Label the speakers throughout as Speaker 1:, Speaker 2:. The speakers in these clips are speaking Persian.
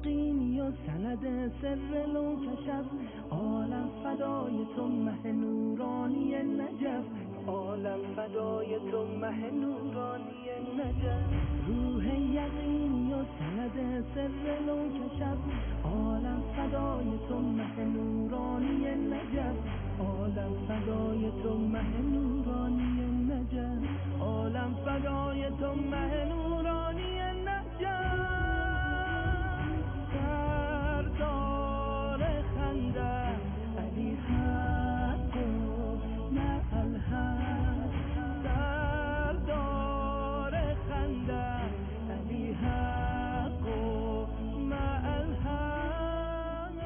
Speaker 1: یقینی و سند سر لو کشف، عالم فدای تو مه نورانی نجف، عالم فدای تو مه نورانی نجف. روح یقینی و سند سر لو کشف، عالم فدای تو مه نورانی نجف، عالم فدای تو مه نورانی نجف، عالم فدای تو مه نورانی نجف. سردار خنده علی حق نه الحق، سردار خنده علی حق نه الحق.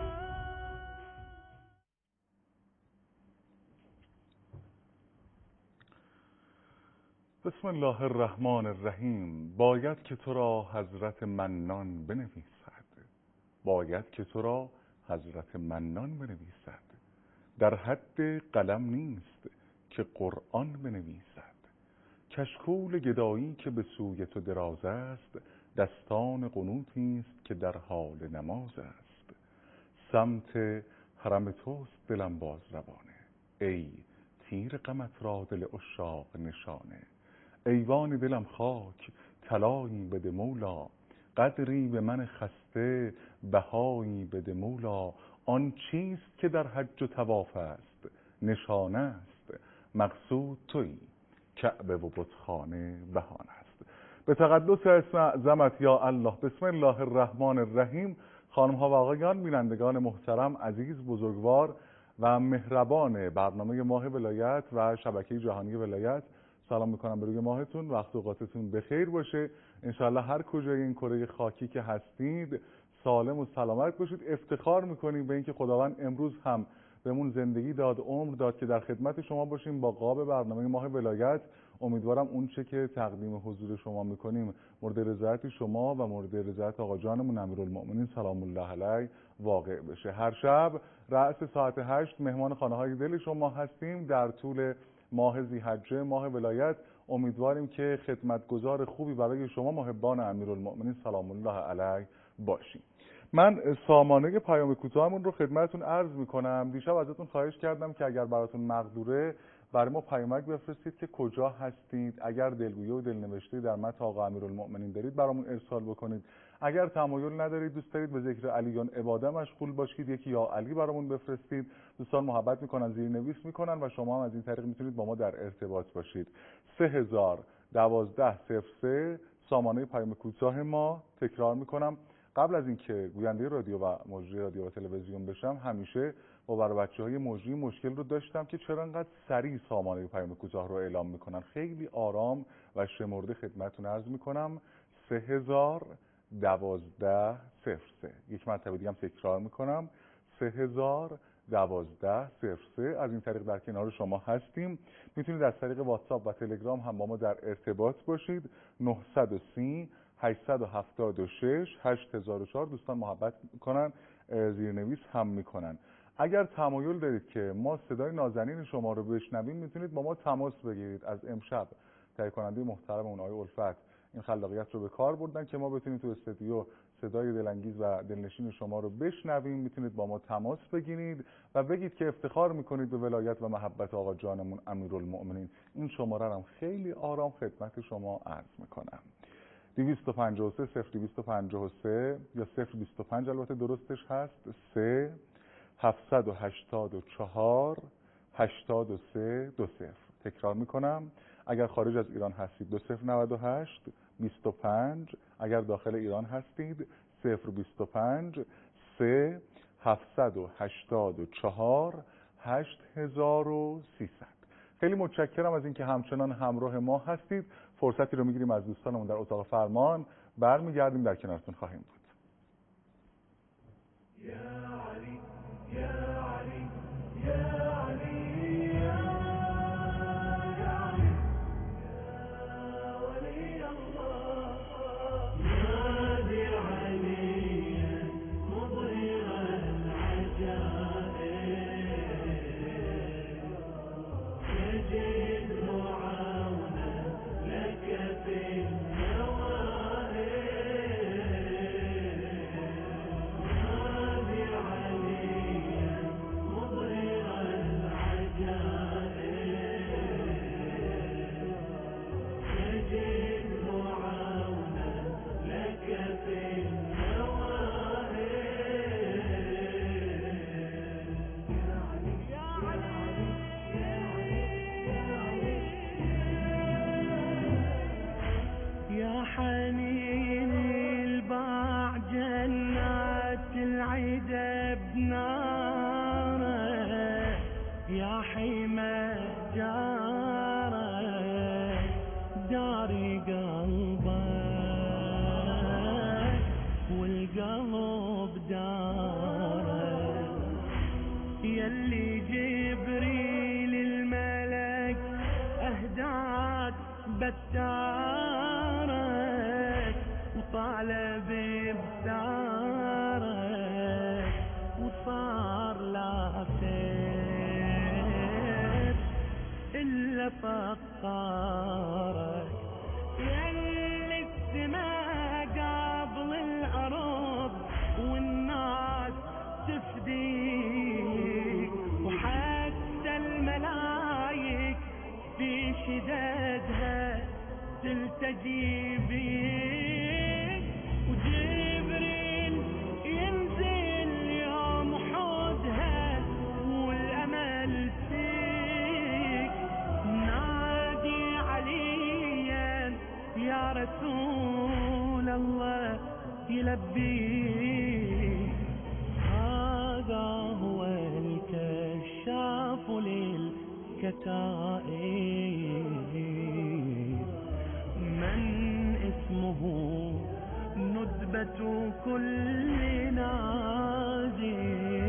Speaker 2: بسم الله الرحمن الرحیم. باید که تو را حضرت منان بنویسد، باید که تو را حضرت منان بنویسد. در حد قلم نیست که قرآن بنویسد. کشکول گدایی که به سوی تو دراز است، دستان قنوتی است که در حال نماز است. سمت حرم توست دلم باز روانه، ای تیر غمت را دل عشاق نشانه. ایوان دلم خاک طلایی بده مولا، قدری به من خسته بهایی بده مولا. آن چیست که در حج و طواف است، نشانه است مقصود تویی، کعبه و بتخانه بهانه است. به تقدس اسم اعظمت یا الله. بسم الله الرحمن الرحیم. خانم ها و آقایان، بینندگان محترم، عزیز، بزرگوار و مهربان برنامه ماه ولایت و شبکه جهانی ولایت، سلام میکنم به روی ماهتون. وقت و اوقاتتون بخیر باشه. انشاءالله هر کجای این کره خاکی که هستید سالم و سلامت باشید. افتخار میکنیم به اینکه خداوند امروز هم بهمون زندگی داد، عمر داد که در خدمت شما باشیم با قاب برنامه ماه ولایت. امیدوارم اون چه که تقدیم حضور شما میکنیم مورد رضایت شما و مورد رضایت آقا جانمون امیرالمؤمنین سلام الله علیه واقع بشه. هر شب رأس ساعت 8 مهمان خانه های دل شما هستیم. در طول ماه ذی‌حجه، ماه ولایت، امیدواریم که خدمتگزار خوبی برای شما محبان امیرالمؤمنین سلام الله علیه باشیم. من سامانه پیام کوتاهمون رو خدمتتون عرض میکنم. دیشب ازتون خواهش کردم که اگر براتون مقدوره برای ما پیامک بفرستید که کجا هستید. اگر دلگویی و دلنوشته در متن آقا امیرالمؤمنین دارید برامون ارسال بکنید. اگر تمایل ندارید، دوست دارید به ذکر علیان عباده مشغول باشید، یکی یا علی برامون بفرستید. دوستان محبت میکنن، زیرنویس میکنن و شما هم از این طریق میتونید با ما در ارتباط باشید. 3000-1203 سامانه پیام کوتاه ما. تکرار میکنم، قبل از اینکه گوینده رادیو و مجری رادیو و تلویزیون بشم همیشه با بچه‌های مجری مشکل رو داشتم که چرا انقدر سریع سامانه پیام کوتاه رو اعلام میکنن. خیلی آرام و شمرده خدمتتون عرض میکنم. 3000-1203. یک مرتبه دیگه هم تکرار میکنم. 3000-1203. از این طریق در کنار شما هستیم. میتونید از طریق واتساپ و تلگرام هم با ما در ارتباط باشید. 930-876-8004. دوستان محبت میکنن، زیرنویس هم میکنن. اگر تمایل دارید که ما صدای نازنین شما رو بشنویم، میتونید با ما تماس بگیرید. از امشب تهیه کننده محترممون آقای الفت این خلاقیت رو به کار بردن که ما بتونیم تو استودیو صدای دلانگیز و دلنشین شما رو بشنویم. میتونید با ما تماس بگیرید و بگید که افتخار میکنید به ولایت و محبت آقا جانمون امیرالمؤمنین. این شماره رو خیلی آرام خدمت شما عرض میکنم. 253-0253 یا 025 البته درستش هست. 3-784-83-20. تکرار میکنم، اگر خارج از ایران هستید 2098-25، اگر داخل ایران هستید 025 3-784-8300. خیلی متشکرم از اینکه همچنان همراه ما هستید. فرصتی رو میگیریم از دوستانمون در اتاق فرمان، برمیگردیم در کنارتون خواهیم بود.
Speaker 3: یا علی یا علی یا علی یا علی یا ولی الله نادي عليا مظهر العجائب تجد عونا لك في النوائب
Speaker 1: على ببدارك وصار لا سير إلا فقارك يلي السماء قبل الأرض والناس تفديك وحتى الملايك في شدادها تلتجي بيك وجبريل ينزل يوم حودها والأمل فيك نادي عليا يا رسول الله يلبيك هذا هو الكشاف للكتائب من اسمه ندبة كل نادي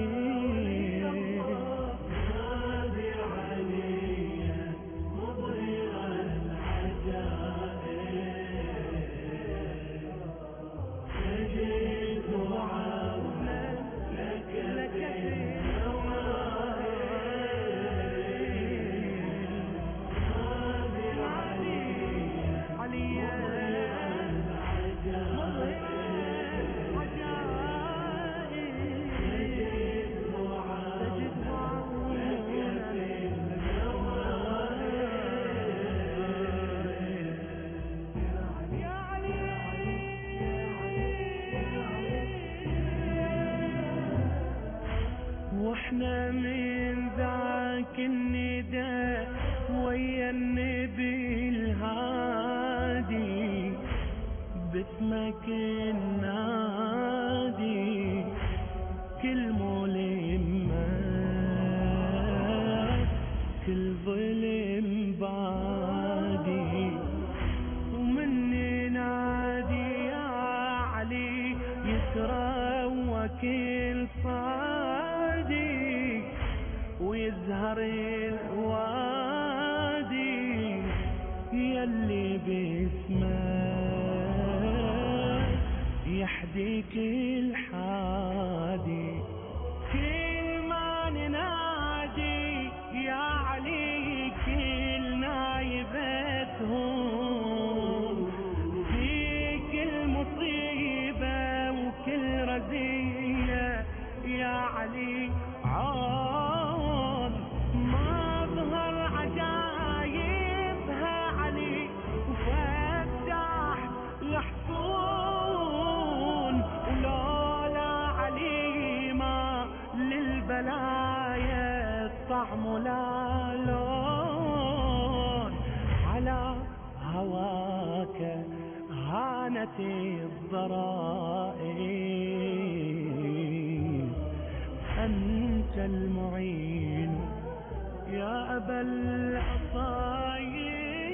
Speaker 3: نادي عليا مظهر العجائب تجد عونا لك في
Speaker 1: واحنا من ذاك النداء ويا النبي الهادي باسمك النادي كل ملمات كل ظلم بادي ومن نادي يا علي يسرى وكل صادي ويزهر الوادي يلي باسمك يحديك الحادي كل ما ننادي يا علي كل نايبتهم في كل مصيبة وكل رزية يا علي عون ما ظهر عجايبها علي وفتح يحصون ولولا علي ما للبلايا الطعم لا لون على هواك هانت الضرائب أنت المعين يا أبا العصايب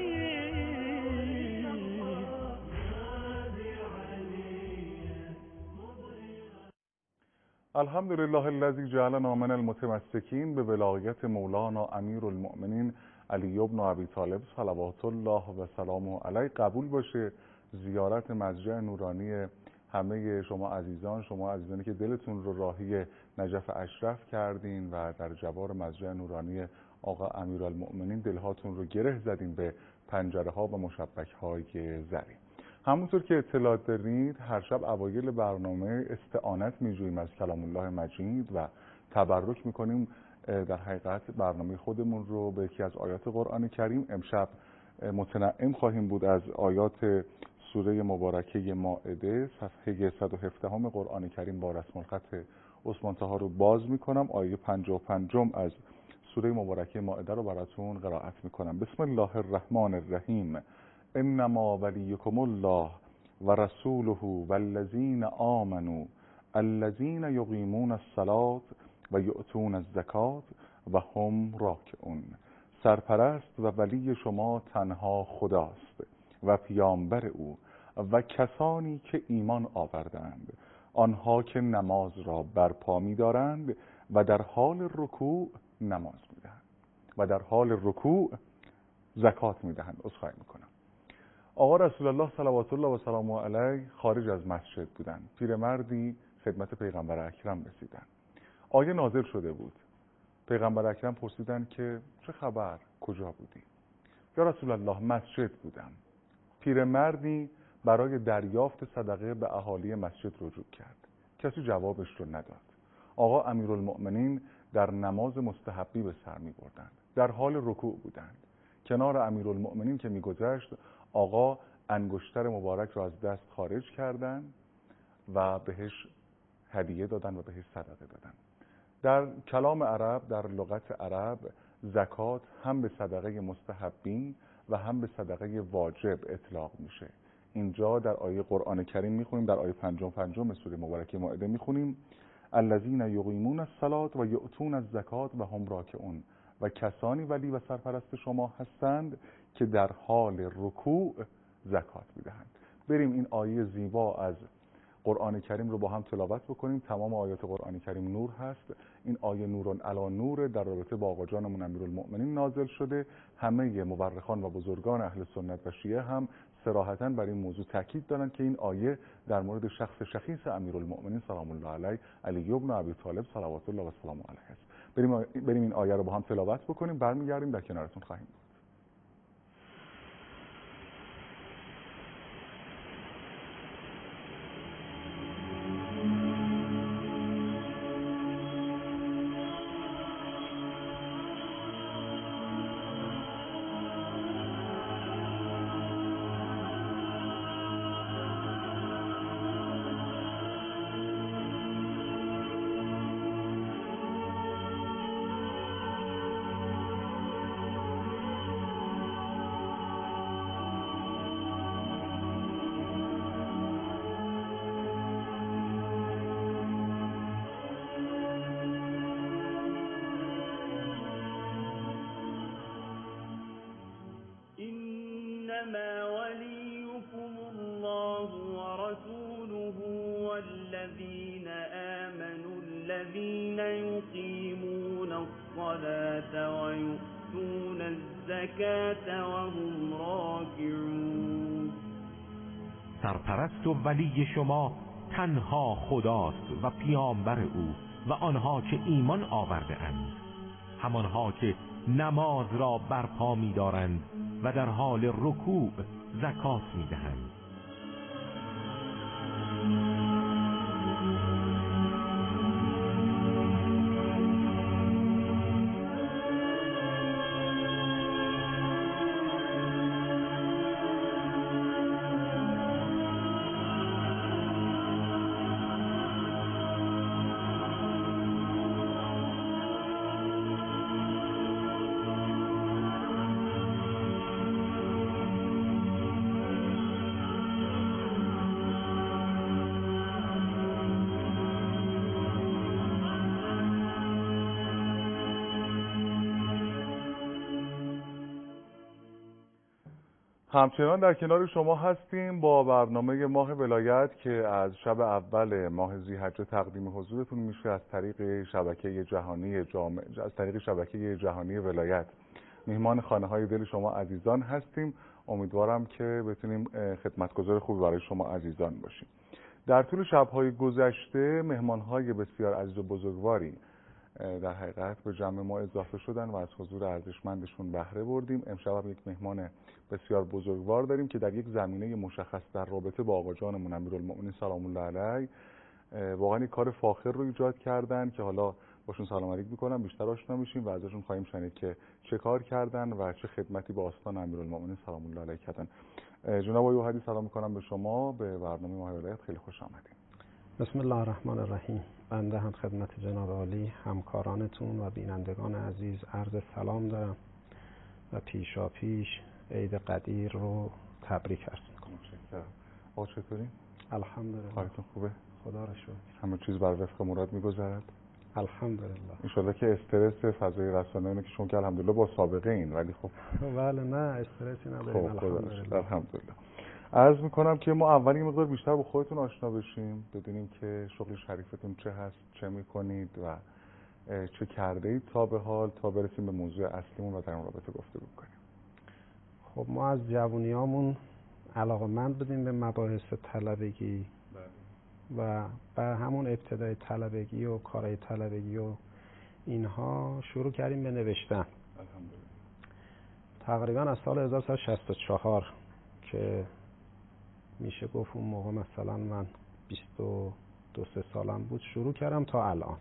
Speaker 2: الحمد لله الذي جعلنا من المتمسكين بولایت مولانا امیر المؤمنین علی بن ابی طالب صلوات الله و سلامه علیه. قبول باشه زیارت مسجد نورانی همه شما عزیزانی که دلتون رو راهی نجف اشرف کردین و در جوار مسجد نورانی آقا امیرالمؤمنین دلهاتون رو گره زدین به پنجره ها و مشبک های زرین. همونطور که اطلاع دارید هر شب اوایل برنامه استعانت میجوییم از کلام الله مجید و تبرک میکنیم در حقیقت برنامه خودمون رو به یکی از آیات قرآن کریم. امشب متنعم خواهیم بود از آیات سوره مبارکه مائده صفحه 117 قرآن کریم با رسم الخط عثمان طاها رو باز میکنم. آیه 55 از سوره مبارکه مائده رو براتون قرائت میکنم. بسم الله الرحمن الرحیم. انما ولیکم الله و رسوله والذین آمنوا الذین یقیمون الصلاة و یؤتون الزکاة و هم راکعون. سرپرست و ولی شما تنها خداست و پیامبر او و کسانی که ایمان آوردند، آنها که نماز را برپا می‌دارند و در حال رکوع نماز می‌دهند و در حال رکوع زکات می‌دهند. عذرخواهی می‌کنم. آقا رسول الله صلوات الله و سلامه علیه خارج از مسجد بودند. پیرمردی خدمت پیغمبر اکرم رسیدند. آیه نازل شده بود. پیغمبر اکرم پرسیدند که چه خبر؟ کجا بودی؟ یا رسول الله مسجد بودم. پیرمردی برای دریافت صدقه به اهالی مسجد رجوع کرد. کسی جوابش رو نداد. آقا امیرالمؤمنین در نماز مستحبی به سر می بردند. در حال رکوع بودند. کنار امیرالمؤمنین که میگذشت آقا انگشتر مبارک را از دست خارج کردند و بهش هدیه دادن و بهش صدقه دادن. در کلام عرب، در لغت عرب، زکات هم به صدقه مستحبین و هم به صدقه واجب اطلاق میشه. اینجا در آیه قرآن کریم میخونیم، در آیه 55 سوره مبارکه مائده میخونیم الذین یقیمون الصلاة و یؤتون الزکات و هم راکعون، و کسانی ولی و سرپرست شما هستند که در حال رکوع زکات میدهند. بریم این آیه زیبا از قرآن کریم رو با هم تلاوت بکنیم. تمام آیات قرآن کریم نور هست. این آیه نورن علی نور در رابطه با آقا جانمون امیرالمؤمنین نازل شده. همه مورخان و بزرگان اهل سنت و شیعه هم صراحتاً بر این موضوع تاکید دارن که این آیه در مورد شخص شخیص امیرالمؤمنین سلام الله علیه علی بن ابی طالب صلوات الله و سلام علیه است. بریم این آیه رو با هم تلاوت بکنیم، برمیگردیم در کنارتون خواهیم بود.
Speaker 3: إنما وليكم الله ورسوله والذين آمنوا الذين يقيمون الصلاة ويؤتون الزكاة وهم راكعون.
Speaker 4: سرپرست و ولی شما تنها خداست و پیامبر او و آنها که ایمان آورده اند، همانها که نماز را برپا می دارند و در حال رکوع زکات می دهند.
Speaker 2: همچنان در کنار شما هستیم با برنامه ماه ولایت که از شب اول ماه ذی‌حجه تقدیم حضورتون میشه از طریق شبکه جهانی ولایت. میهمان خانه‌های دل شما عزیزان هستیم. امیدوارم که بتونیم خدمتگزار خوبی برای شما عزیزان باشیم. در طول شب‌های گذشته مهمان‌های بسیار عزیز و بزرگواری در حقیقت به جمع ما اضافه شدن و از حضور ارزشمندشون بهره بردیم. امشب هم یک مهمان بسیار بزرگوار داریم که در یک زمینه مشخص در رابطه با آقا جانمون امیرالمؤمنین سلام الله علیه واقعا یک کار فاخر رو ایجاد کردن که حالا باشون سلام علیک می‌کنم، بیشتر آشنا میشیم و ازشون خواهیم شنید که چه کار کردن و چه خدمتی به آستان امیرالمؤمنین سلام الله علیه کردن. جناب آقای اوحدی سلام می‌کنم به شما، به برنامه ماه ولایت خیلی خوش آمدید.
Speaker 5: بسم الله الرحمن الرحیم. بنده هم خدمت جناب عالی، همکارانتون و بینندگان عزیز عرض سلام دارم و پیشا پیش عید قدیر رو تبریک عرض می‌کنم.
Speaker 2: متشکرم. آقا چطوری؟
Speaker 5: الحمدلله.
Speaker 2: حالتون خوبه؟
Speaker 5: خدا را شکر.
Speaker 2: همه چیز بر وفق مراد می‌گذرد؟
Speaker 5: الحمدلله.
Speaker 2: ان شاءالله که استرس فضای رسانه‌ای که شما که الحمدلله با سابقه این، ولی خب
Speaker 5: بله نه استرسی نداریم الحمدلله.
Speaker 2: الحمدلله. عرض میکنم که ما اول یه مقدار بیشتر با خودتون آشنا بشیم، بدونیم که شغل شریفتون چه هست، چه میکنید و چه کرده اید تا به حال، تا برسیم به موضوع اصلیمون و در اون رابطه گفتگو کنیم.
Speaker 5: خب ما از جوونیامون علاقه‌مند بودیم به مباحث طلبگی و همون ابتدای طلبگی و کارهای طلبگی و اینها شروع کردیم به نوشتن. تقریبا از سال 1364 که میشه گفت اون موقع مثلا من 22-23 سالم بود شروع کردم تا الان.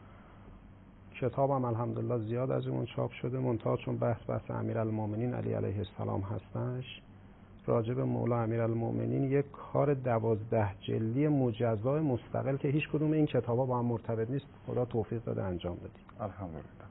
Speaker 5: کتابم الحمدلله زیاد از اون چاپ شده، منتها چون بحث امیرالمومنین علی علیه السلام هستش، راجع به مولا امیرالمومنین یک کار 12 جلدی مجزا مستقل که هیچ کدوم این کتابا با هم مرتبط نیست خدا توفیق داده انجام دادیم.
Speaker 2: الحمدلله.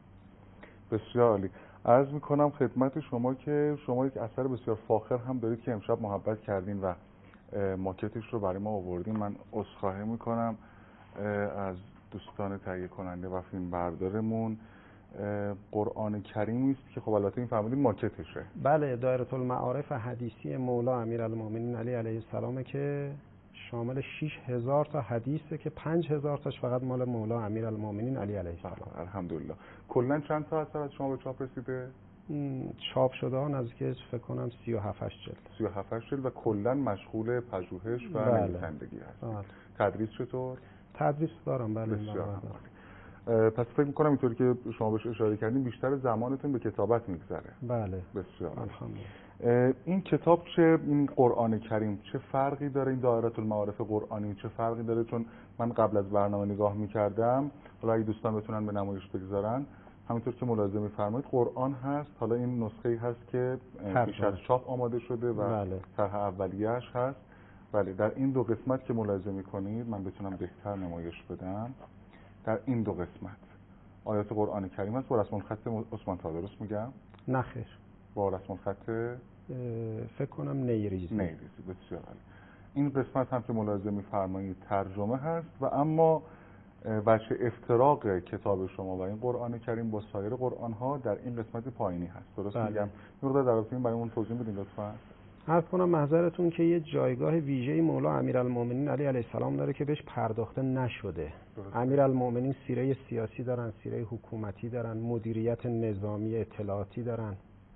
Speaker 2: بسیار عالی. عرض میکنم خدمت شما که شما یک اثر بسیار فاخر هم دارید که امشب محبت کردین و ماکتش رو برای ما آوردین. من عذرخواهی میکنم از دوستان تهیه کننده و فیلم بردارمون. قرآن کریمی است که خب البته این فهمیدین ماکتشه.
Speaker 5: بله، دایره المعارف حدیثی مولا امیرالمومنین علی علیه السلام که شامل 6000 تا حدیثه که 5000 تاش فقط مال مولا امیرالمومنین علی علیه السلام.
Speaker 2: الحمدلله. کلا چند تا اثر از شما به چاپ رسیده؟
Speaker 5: چاپ شده ها نزدیک فکر کنم 37 جلد.
Speaker 2: 37 جلد و کلا مشغول پژوهش و نویسندگی هست. تدریس چطور؟
Speaker 5: تدریس دارم بله.
Speaker 2: بسیار پس فکر می‌کنم اینطوری که شما بهش اشاره کردین بیشتر زمانتون به کتابت میگذره.
Speaker 5: بله.
Speaker 2: بسیار
Speaker 5: الحمدلله.
Speaker 2: این کتاب این قرآن کریم چه فرقی داره؟ این دایره المعارف قرآنی چه فرقی داره؟ چون من قبل از برنامه نگاه می‌کردم، حالا اگه دوستان بتونن به نمایش بگذارن، همونطور که ملاحظه می‌فرمایید قرآن هست، حالا این نسخه‌ای هست که پیش از چاپ آماده شده و طرح اولیه‌اش هست. بله، در این دو قسمت که ملاحظه می‌کنید من بتونم بهتر نمایش بدم. در این دو قسمت آیات قرآن کریم هست با رسم الخط عثمان طاهر، درست میگم؟
Speaker 5: نه خیر،
Speaker 2: با رسم الخط
Speaker 5: فکر کنم نیریزی.
Speaker 2: بسیار عالی. این قسمت هم که ملاحظه می‌فرمایید ترجمه هست و اما وجه افتراق کتاب شما و این قرآن کریم با سایر قرآن‌ها در این قسمت پایینی هست، درست میگم؟ مقدار در رابطه این برامون توضیح بدین لطفاً.
Speaker 5: عرض کنم محضرتون که یه جایگاه ویژه‌ای مولا امیرالمومنین علی علیه السلام داره که بهش پرداخته نشده. امیرالمومنین سیره سیاسی دارن، سیره حکومتی دارن، مدیریت نظامی اطلاعاتی دارن،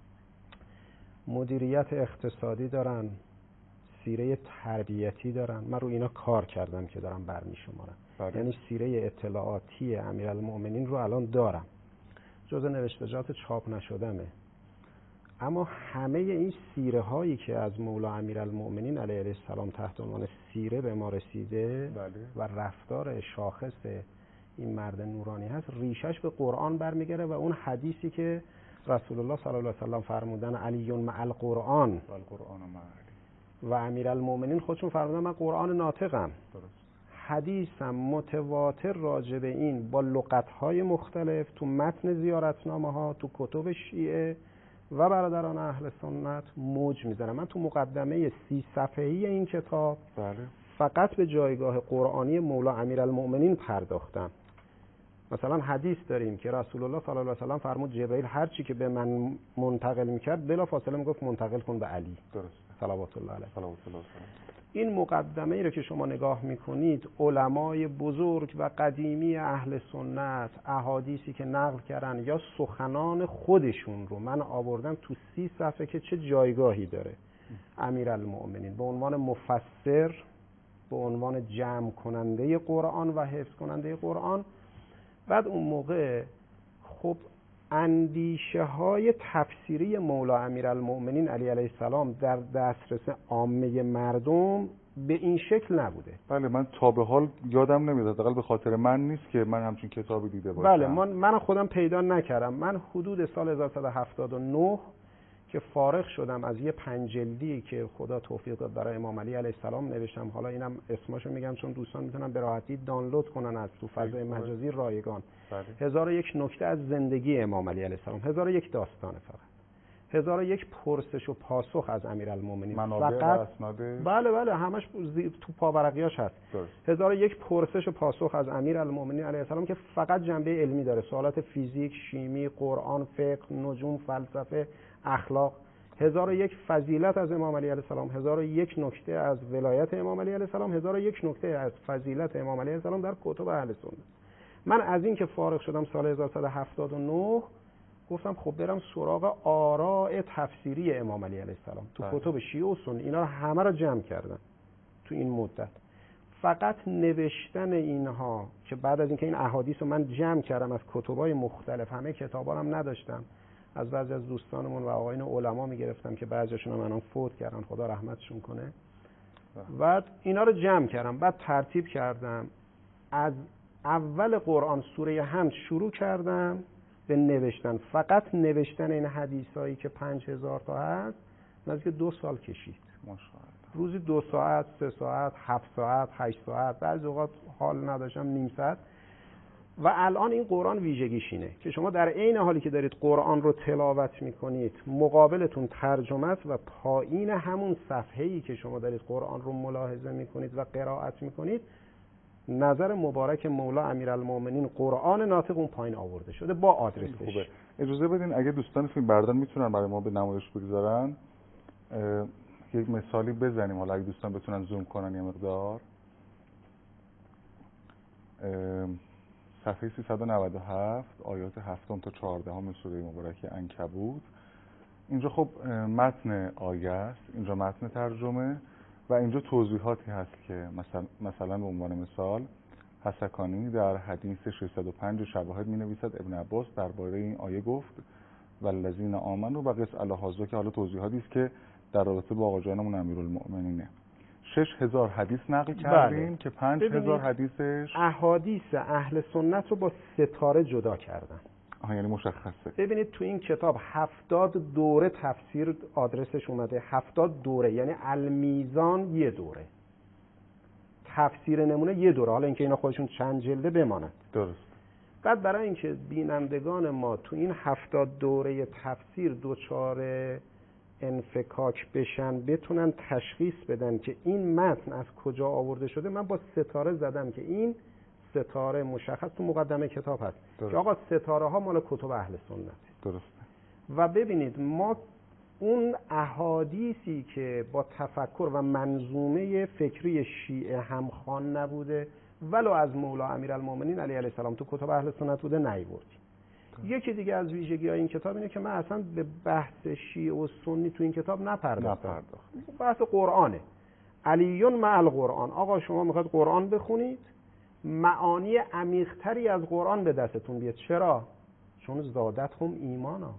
Speaker 5: مدیریت اقتصادی دارن، سیره تربیتی دارن. من رو اینا کار کردم که دارم برمی‌شمارم. یعنی سیره اطلاعاتی امیرالمومنین رو الان دارم، جزء نوشتجات چاپ نشدمه. اما همه این سیره هایی که از مولا امیرالمومنین علیه السلام تحت عنوان سیره به ما رسیده و رفتار شاخص این مرد نورانی هست، ریشش به قرآن برمیگره و اون حدیثی که رسول الله صلی الله علیه و سلم فرمودن علی مع القرآن و امیرالمومنین خودشون فرمودن من قرآن ناطقم. حدیثم متواتر راجع به این با لغت‌های مختلف تو متن زیارتنامه‌ها، تو کتب شیعه و برادران اهل سنت موج میزنم. من تو مقدمه 30 صفحه‌ای این کتاب فقط به جایگاه قرآنی مولا امیرالمومنین پرداختم. مثلا حدیث داریم که رسول الله صلی الله علیه و سلم فرمود جبرئیل هر چی که به من منتقل میکرد بلا فاصله میگفت منتقل کن به علی. درست. صلوات الله علیه. این مقدمه ای رو که شما نگاه میکنید، علمای بزرگ و قدیمی اهل سنت احادیثی که نقل کردن یا سخنان خودشون رو من آوردم تو 30 صفحه که چه جایگاهی داره امیرالمومنین به عنوان مفسر، به عنوان جمع کننده قرآن و حفظ کننده قرآن. بعد اون موقع خب اندیشه های تفسیری مولا امیرالمومنین علی علیه السلام در دسترس عامه مردم به این شکل نبوده.
Speaker 2: بله، من تا به حال یادم نمیاد، حداقل به خاطر من نیست که من همچین کتابی دیده باشم.
Speaker 5: بله، من خودم پیدا نکردم. من حدود سال 1179 که فارغ شدم از یه 5 جلدی که خدا توفیق داد برای امام علی علیه السلام نوشتم. حالا اینم اسمشو میگم چون دوستان میتونن به راحتی دانلود کنن از تو فضای مجازی رایگان. 1001 نکته از زندگی امام علی علیه السلام، 1001 داستان، فقط 1001 پرسش و پاسخ از امیرالمومنین فقط. بله همش تو پاورقیاش هست. 1001 پرسش و پاسخ از امیرالمومنین علیه السلام که فقط جنبه علمی داره، سوالات فیزیک، شیمی، قرآن، فقه، نجوم، فلسفه، اخلاق. 1001 فضیلت از امام علی علیه السلام، 1001 نکته از ولایت امام علی علیه السلام، 1001 نکته از فضیلت امام علی علیه السلام در کتب اهل سنت. من از این که فارغ شدم سال 1179 گفتم خب برم سراغ آراء تفسیری امام علی علیه السلام تو کتب شیعه و سنی. اینا رو همه رو جمع کردم تو این مدت. فقط نوشتن اینها که بعد از اینکه این احادیث رو من جمع کردم از کتب‌های مختلف، همه کتابا هم نداشتم، از بعضی از دوستانمون و آقایون علما میگرفتم که بعضیشون هم الان فوت کردن، خدا رحمتشون کنه. بعد اینا رو جمع کردم، بعد ترتیب کردم، از اول قرآن سوره حمد شروع کردم به نوشتن. فقط نوشتن این حدیثایی که 5000 تا هست نزدیک 2 سال کشید.
Speaker 2: ماشاءالله.
Speaker 5: روزی 2 ساعت، 3 ساعت، 7 ساعت، 8 ساعت، بعضی اوقات حال نداشتم نیم ساعت. و الان این قرآن ویژگیش اینه که شما در عین حالی که دارید قرآن رو تلاوت میکنید، مقابلتون ترجمه است و پایین همون صفحه‌ای که شما دارید قرآن رو ملاحظه میکنید و قرائت میکنید، نظر مبارک مولا امیرالمومنین قرآن ناطق اون پایین آورده شده با آدرسش.
Speaker 2: خوبه. اجازه بدین اگه دوستان فیلم بردار میتونن برای ما به نمایش بگذارن، یک مثالی بزنیم، حالا اگه دوستان بتونن زوم کنن یه مقدار. صفحه 397 آیات 7 تا 14 سوره مبارکه عنکبوت. اینجا خب متن آیه است، اینجا متن ترجمه و اینجا توضیحاتی هست که مثلا به عنوان مثال حسکانی در حدیث 605 شواهد می نویسد ابن عباس درباره این آیه گفت والذین آمنوا و قس علی هذا، که حالا توضیحاتی است که در رابطه با آقا جانمون امیرالمؤمنینه. 6000 حدیث نقل کردیم که 5000 حدیثش
Speaker 5: احادیث اهل سنت رو با ستاره جدا کردن.
Speaker 2: یعنی مشخصه.
Speaker 5: ببینید تو این کتاب 70 دوره تفسیر آدرسش اومده. 70 دوره یعنی المیزان یه دوره، تفسیر نمونه یه دوره، حالا اینکه اینا خودشون چند جلده بماند.
Speaker 2: درست.
Speaker 5: بعد برای اینکه بینندگان ما تو این 70 دوره تفسیر دوچار انفکاک بشن، بتونن تشخیص بدن که این متن از کجا آورده شده، من با ستاره زدم که این ستاره مشخص تو مقدمه کتاب هست که آقا ستاره ها مال کتب اهل سنت.
Speaker 2: درسته.
Speaker 5: و ببینید ما اون احادیثی که با تفکر و منظومه فکری شیعه همخوان نبوده ولو از مولا امیرالمومنین علیه السلام تو کتب اهل سنت بوده نیاوردیم. یکی دیگه از ویژگی‌های این کتاب اینه که من اصلا به بحث شیعه و سنی تو این کتاب نپرداختم. بحث قرآنه. علیون مع القرآن. آقا شما میخواید قرآن بخونید، معانی عمیق‌تری از قرآن به دستتون بیاد. چرا؟ چون زادت هم ایمانا.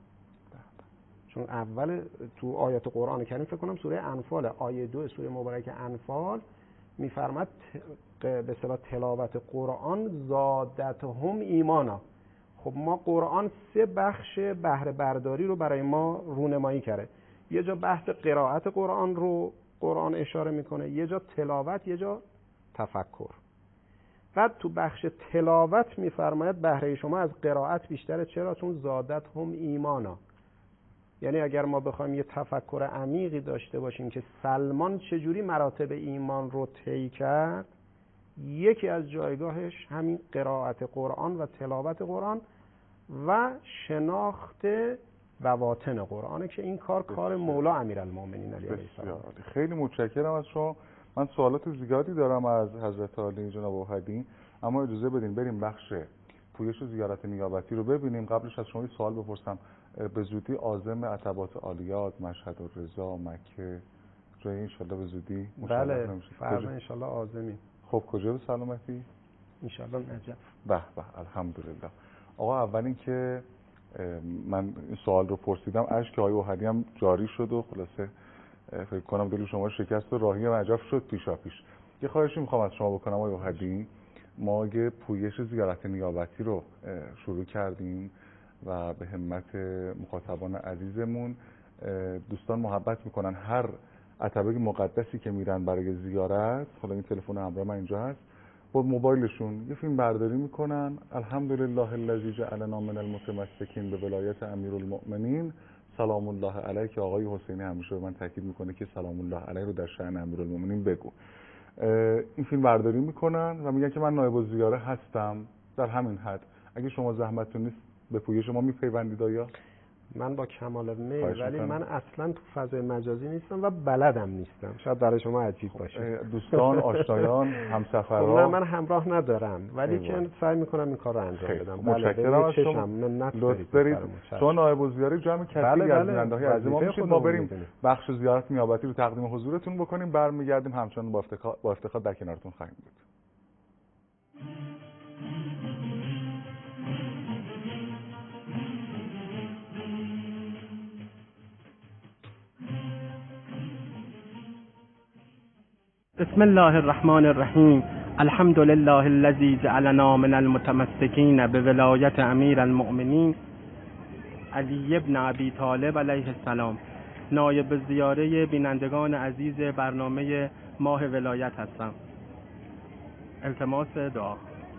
Speaker 5: چون اول تو آیات قرآن کریم فکر کنم سوره انفال، آیه 2 سوره مبارکه انفال میفرماد به اصطلاح تلاوت قرآن زادت هم ایمانا. خب ما قرآن 3 بخش بهره برداری رو برای ما رونمایی کرده. یه جا بحث قرائت قرآن رو قرآن اشاره میکنه، یه جا تلاوت، یه جا تفکر. بعد تو بخش تلاوت میفرماید بهره شما از قرائت بیشتره. چرا؟ چون زادت هم ایمانا. یعنی اگر ما بخوایم یه تفکر عمیقی داشته باشیم که سلمان چجوری مراتب ایمان رو طی کرد، یکی از جایگاهش همین قرائت قرآن و تلاوت قرآن و شناخت بواطن قرآنه که این کار مولا امیرالمومنین علیه السلام.
Speaker 2: خیلی متشکرم از شما. من سوالات زیادی دارم از حضرت عالی جناب اوحدی، اما اجازه بدین بریم بخش پویش و زیارت نیابتی رو ببینیم. قبلش از شما سوال بپرسم، به زودی عازم عتبات عالیات، مشهد الرضا، مکه جایی انشالله به زودی
Speaker 5: بله فردا انشالله عازمیم.
Speaker 2: خب کجا به سلامتی؟
Speaker 5: انشالله نجف.
Speaker 2: به به الحمدلله. آقا اول این که من این سوال رو پرسیدم، اشک آقای اوحدی هم جاری شد و خلاصه فکر کنم دل شما شکست و راهی نجف شد پیشاپیش. یه خواهشی میخوام از شما بکنم آقای اوحدی، ما یه پویش زیارت نیابتی رو شروع کردیم و به همت مخاطبان عزیزمون دوستان محبت میکنن هر عتبه مقدسی که میرن برای زیارت، حالا این تلفن همراه من اینجا هست، با موبایلشون یه فیلم برداری میکنن. الحمدلله الذی جعلنا من المتمسکین به ولایت امیرالمؤمنین سلام الله علیه، که آقای حسینی همیشه به من تاکید میکنه که سلام الله علیه رو در شأن امیرالمؤمنین بگو. این فیلم برداری میکنن و میگن که من نایب الزیاره هستم. در همین حد اگه شما زحمتتون نیست به پویش ما میپیوندید آیا؟
Speaker 5: من با کمال میل، ولی من اصلا تو فضای مجازی نیستم و بلدم نیستم. شاید برای شما عجیب باشه.
Speaker 2: دوستان، آشنایان، همسفرها
Speaker 5: من همراه ندارم، ولی که سعی میکنم این کار رو انجام بدم.
Speaker 2: متشکرم از شما. لطف دارید. شما نایب الزیاره جمع کسی از بیننده‌های عزیز ما میشید. ما بریم بخش زیارت نیابتی رو تقدیم حضورتون بکنیم، برمیگردیم همچنان با افتخار در کنارتون خواهیم بود.
Speaker 1: بسم الله الرحمن الرحیم. الحمد لله الذي جعلنا من المتمسكين بولایت امیر المؤمنین علی ابن ابی طالب علیه السلام. نایب زیاره بینندگان عزیز برنامه ماه ولایت هستم. التماس دعا.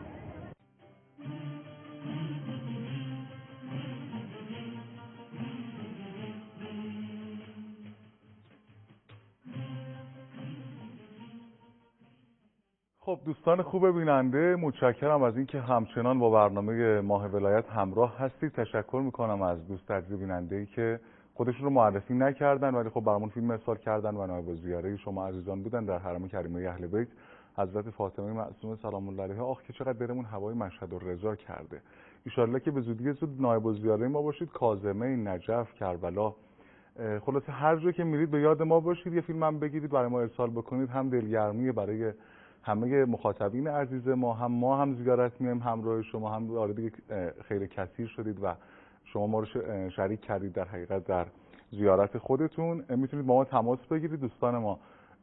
Speaker 2: خب دوستان خوب بیننده، متشکرم از اینکه همچنان با برنامه ماه ولایت همراه هستید. تشکر میکنم از دوست عزیز بیننده‌ای که خودشون رو معرفی نکردن ولی خب برامون فیلم ارسال کردن و نایب الزیاره شما عزیزان بودن در حرم کریمه اهل بیت حضرت فاطمه معصومه سلام الله علیها. آخ که چقدر دلمون هوای مشهد الرضا کرده. ان شاءالله که به زودی زود نایب الزیاره ما باشید. کاظمه، نجف، کربلا، خلاصه هر جا که میرید به یاد ما باشید. یه فیلم هم بگیرید برای ما ارسال بکنید. هم دلگرمی برای همه مخاطبین عزیز ما هم زیارت میایم همراه شما، هم آره خیر کثیر شدید و شما ما رو شریک کردید در حقیقت در زیارت خودتون. میتونید با ما تماس بگیرید. دوستان ما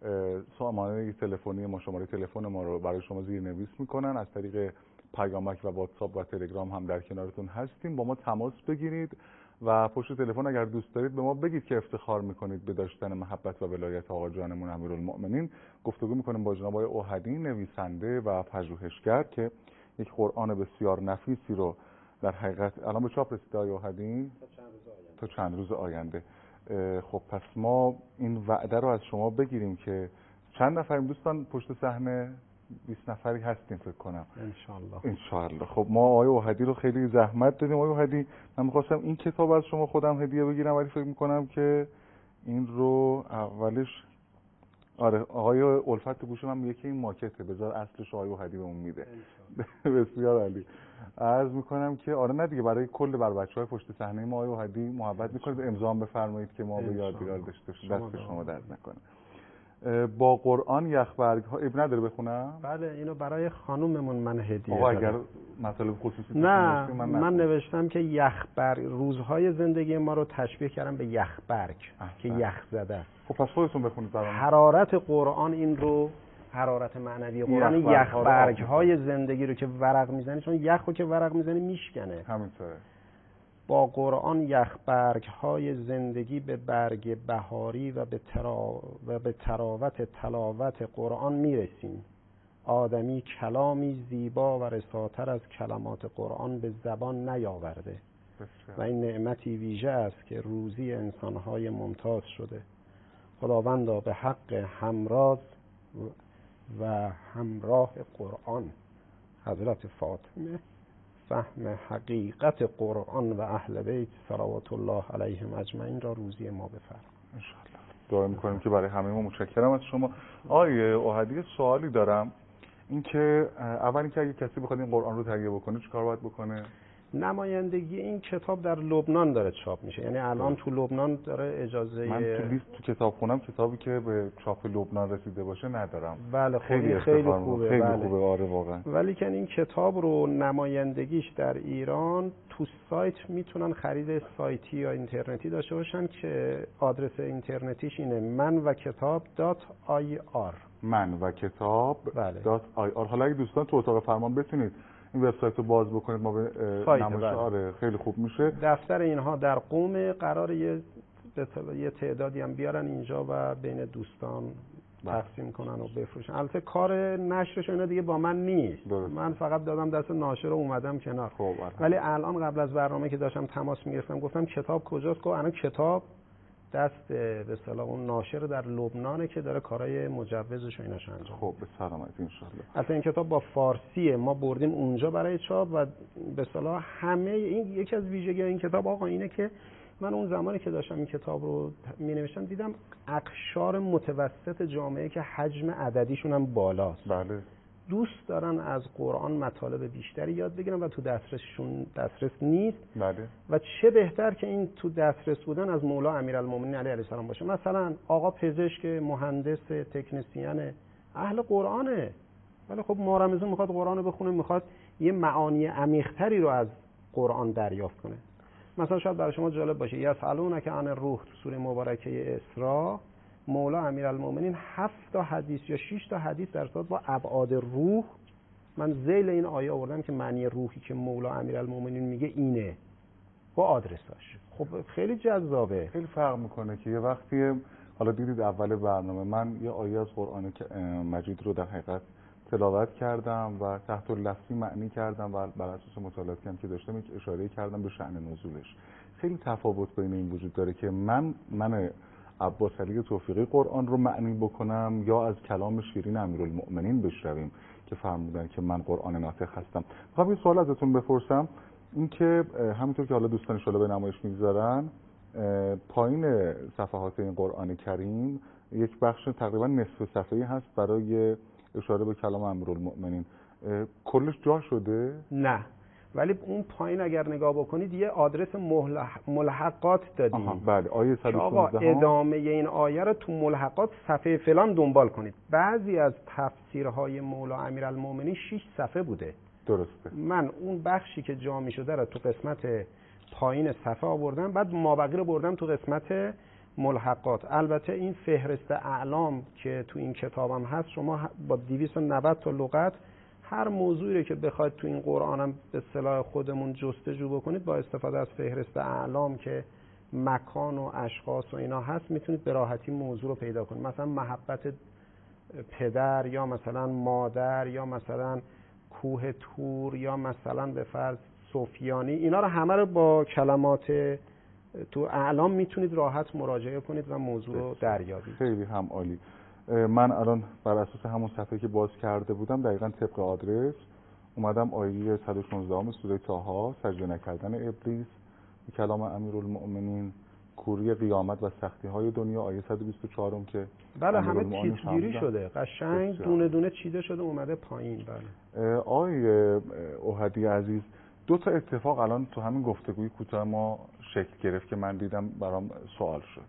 Speaker 2: سامانه تلفنی ما، شماره تلفن ما رو برای شما زیرنویس میکنن. از طریق پیامک و واتساپ و تلگرام هم در کنارتون هستیم. با ما تماس بگیرید و پشت تلفن اگر دوست دارید به ما بگید که افتخار میکنید به داشتن محبت و ولایت آقا جانمون امیرالمؤمنین. گفتگو میکنیم با جناب آقای اوحدی، نویسنده و پژوهشگر که یک قرآن بسیار نفیسی رو در حقیقت الان به چاپ رسیده. آقای اوحدی تا چند روز آینده. خب پس ما این وعده رو از شما بگیریم که چند نفریم دوستان پشت صحنه؟ 20 نفری هستیم فکر کنم ان شاء الله. خب ما آقای اوحدی رو خیلی زحمت دادیم. آقای اوحدی من می‌خواستم این کتاب از شما خودم هدیه بگیرم ولی فکر می‌کنم که این رو اولش آره آقای الفت گوش من میگه که این ماکته، بذار اصلش آقای اوحدی بهمون میده. بسیار عالی. عرض می‌کنم که آره نه دیگه برای کل بر بچه‌های پشت صحنه ما آقای اوحدی محبت می‌کنید امضا بفرمایید که ما به یادگار داشته باشیم. دست شما درد نکنه. با قرآن یخبرگ ها اب نداره بخونم؟
Speaker 5: بله اینو برای خانوممون من هدیه
Speaker 2: دادم. اگر مطالب خصوصی
Speaker 5: نه من نوشتم که یخبرگ روزهای زندگی ما رو تشبیه کردم به یخبرگ که یخ زده است.
Speaker 2: خب پس خودتون بخونید برام.
Speaker 5: حرارت قرآن این رو، حرارت معنوی قرآن یخبرگ های زندگی رو که ورق میزنی، چون یخو که ورق میزنی میشکنه.
Speaker 2: همینطوره. با
Speaker 5: قرآن یخبرگ های زندگی به برگ بهاری و به تراوت تلاوت قرآن میرسیم. آدمی کلامی زیبا و رساتر از کلمات قرآن به زبان نیاورده و این نعمتی ویژه است که روزی انسانهای ممتاز شده. خداوندا به حق همراز و همراه قرآن حضرت فاطمه فهم حقیقت قرآن و اهل بیت صلوات الله علیهم اجمعین را روزی ما بفرما.
Speaker 2: ان شاء الله. دعا می‌کنیم که برای همه ما. متشکرم از شما. آقای اوحدی سوالی دارم، اینکه اول اینکه اگه کسی بخواد این قرآن رو تهیه بکنه چیکار باید بکنه؟
Speaker 5: نمایندگی این کتاب در لبنان داره چاپ میشه، یعنی الان تو لبنان داره اجازه.
Speaker 2: من تو لیست تو کتابخونم کتابی که به چاپ لبنان رسیده باشه ندارم.
Speaker 5: بله خیلی خوبه.
Speaker 2: خیلی
Speaker 5: بله.
Speaker 2: خوبه آره واقعا.
Speaker 5: ولی که این کتاب رو نمایندگیش در ایران تو سایت میتونن خرید سایتی یا اینترنتی داشته باشن که آدرس اینترنتیش اینه manvakatab.ir.
Speaker 2: manvakatab.ir. حالا اگه دوستان تو اتاق فرمان بتونید این وبسایت رو باز بکنید ما به نمایش آره خیلی خوب میشه.
Speaker 5: دفتر اینها در قم قراره یه تعدادی هم بیارن اینجا و بین دوستان تقسیم کنن و بفروشن. البته کار نشرش اینا دیگه با من نیست. من فقط دادم دست ناشر و اومدم کنار. ولی الان قبل از برنامه که داشتم تماس میگرفتم گفتم کتاب کجاست؟ گفت الان کتاب دست به اصطلاح اون ناشر در لبنانه که داره کارهای مجوزش و ایناشو انجام.
Speaker 2: خب به سلامت ان شاء الله.
Speaker 5: البته این کتاب با فارسیه، ما بردیم اونجا برای چاپ و به اصطلاح همه این یکی از ویژگی این کتاب آقا اینه که من اون زمانی که داشتم این کتاب رو می‌نوشتم دیدم اقشار متوسط جامعه که حجم عددیشون هم بالاست،
Speaker 2: بله،
Speaker 5: دوست دارن از قرآن مطالب بیشتری یاد بگیرن و تو دسترس نیست.
Speaker 2: بله.
Speaker 5: و چه بهتر که این تو دسترس بودن از مولا امیرالمومنین علیه السلام باشه. مثلا آقا پزشک، مهندس، تکنسین اهل قرآنه، ولی خب مارمزون میخواد قرآن رو بخونه، میخواد یه معانی عمیق‌تری رو از قرآن دریافت کنه. مثلا شاید برای شما جالب باشه یسألونک عن الروح تو سوره مبارکه اسراء، مولا امیرالمومنین 7 تا حدیث یا 6 تا حدیث در صورت با ابعاد روح، من ذیل این آیه آوردم که معنی روحی که مولا امیرالمومنین میگه اینه با آدرساش. خب خیلی جذابه.
Speaker 2: خیلی فرق میکنه که یه وقتی حالا دیدید اول برنامه من یه آیه از قرآن مجید رو در حقیقت تلاوت کردم و تحت لفظی معنی کردم و بر اساس مطالعاتی که داشتم یک اشاره کردم به شأن نزولش. خیلی تفاوت بین این وجود داره که من عباس علی توفیقی قرآن رو معنی بکنم یا از کلام شیرین امیرالمؤمنین بشنویم که فرمودن که من قرآن ناطق هستم. خب یه سوال ازتون بپرسم، این که همینطور که حالا دوستان ان شاءالله به نمایش میگذارن پایین صفحات این قرآن کریم یک بخش تقریبا نصف صفحه‌ای هست برای اشاره به کلام امیرالمؤمنین، کلش جا شده؟
Speaker 5: نه، ولی اون پایین اگر نگاه بکنید یه آدرس ملحقات دادیم.
Speaker 2: بله، آیه 116
Speaker 5: آقا ادامه این آیه رو تو ملحقات صفحه فلان دنبال کنید. بعضی از تفسیرهای مولا امیرالمؤمنین 6 صفحه بوده.
Speaker 2: درسته.
Speaker 5: من اون بخشی که جا شده رو تو قسمت پایین صفحه آوردم، بعد مابقی رو بردم تو قسمت ملحقات. البته این فهرست اعلام که تو این کتابم هست، شما با 290 تا لغت هر موضوعی که بخواید تو این قرآنم به اصطلاح خودمون جستجو بکنید با استفاده از فهرست اعلام که مکان و اشخاص و اینا هست میتونید به راحتی موضوع رو پیدا کنید. مثلا محبت پدر یا مثلا مادر یا مثلا کوه تور یا مثلا به فرض سفیانی، اینا رو همه رو با کلمات تو اعلام میتونید راحت مراجعه کنید و موضوع رو دریابید.
Speaker 2: خیلی هم عالی. من الان بر اساس همون صفحه که باز کرده بودم دقیقاً طبق آدرس اومدم آیه 116 سوره طه، سجده نکردن ابلیس، کلام امیرالمؤمنین، کوری قیامت و سختی های دنیا، آیه 124 که
Speaker 5: بله همه تیترگیری شده، قشنگ دونه دونه چیده شده اومده پایین. بله
Speaker 2: آیه احدی عزیز، دو تا اتفاق الان تو همین گفتگوی کوتاه ما شکل گرفت که من دیدم برام سوال شد.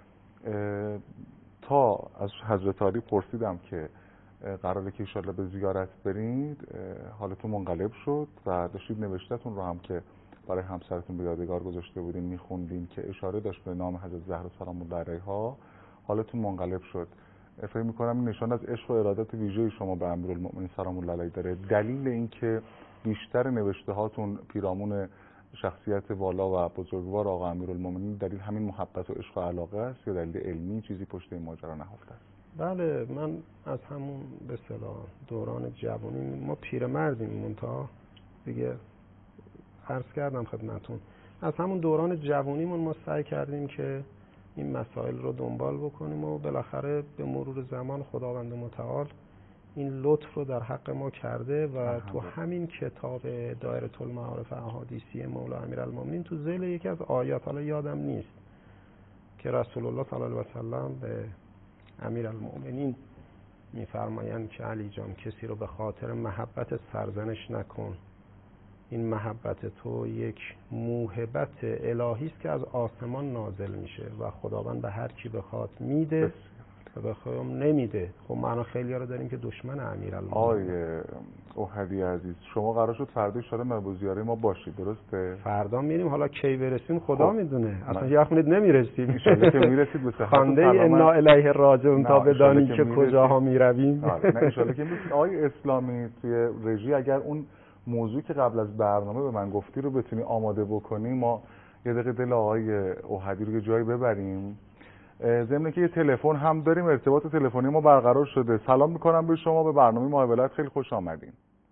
Speaker 2: تا از حضرت علی پرسیدم که قراره که انشالله به زیارت برید، حالتون منقلب شد و داشتید نوشته‌تون رو هم که برای همسرتون به یادگار گذاشته بودین میخوندین که اشاره داشت به نام حضرت زهرا سلام الله علیها، حالتون منقلب شد. فکر می‌کنم این نشان از عشق و ارادت ویژه شما به امیرالمؤمنین سلام الله علیه داره. دلیل این که بیشتر نوشته هاتون پیرامون شخصیت والا و بزرگوار آقا امیرالمؤمنین، دلیل همین محبت و عشق و علاقه است یا دلیل علمی چیزی پشت این ماجرا نهفته است؟
Speaker 5: بله، من از همون به اصطلاح دوران جوانی، ما پیرمردیم منتها دیگه عرض کردم خدمتون، از همون دوران جوانیمون ما سعی کردیم که این مسائل رو دنبال بکنیم و بالاخره به مرور زمان خداوند متعال این لطف رو در حق ما کرده و تو همین کتاب دایره المعارف احادیثی مولا امیرالمؤمنین تو ذیل یکی از آیات، حالا یادم نیست، که رسول الله صلی الله علیه و سلم به امیرالمؤمنین میفرمایند که علی جان کسی رو به خاطر محبت سرزنش نکن، این محبت تو یک موهبت الهی است که از آسمان نازل میشه و خداوند به هر کی بخواد میده و بخوام نمیده. خب ما خیلی‌ها رو داریم که دشمن امیرالمؤمنین.
Speaker 2: آیه احدی عزیز، شما قرار شد فردا ان شاءالله به زیاره ما باشید، درسته؟
Speaker 5: فردا میریم، حالا کی برسیم خدا میدونه، اصلا یه وقت نمیرسیم.
Speaker 2: ان شاءالله که میرسید به صحت
Speaker 5: خوانده انا الیه راجعون تا بدانی که کجاها میرویم.
Speaker 2: نه ان شاءالله که میرسید. آیه اسلامی توی رژی اگر اون موضوع که قبل از برنامه به من گفتی رو بتونی آماده بکنی، ما یه دقیقه دل آقای احدی رو یه جایی ببریم. ضمن که یه تلفن هم داریم، ارتباط تلفنی ما برقرار شده. سلام میکنم به شما، به برنامه ماه ولایت خیلی خوش آمدین.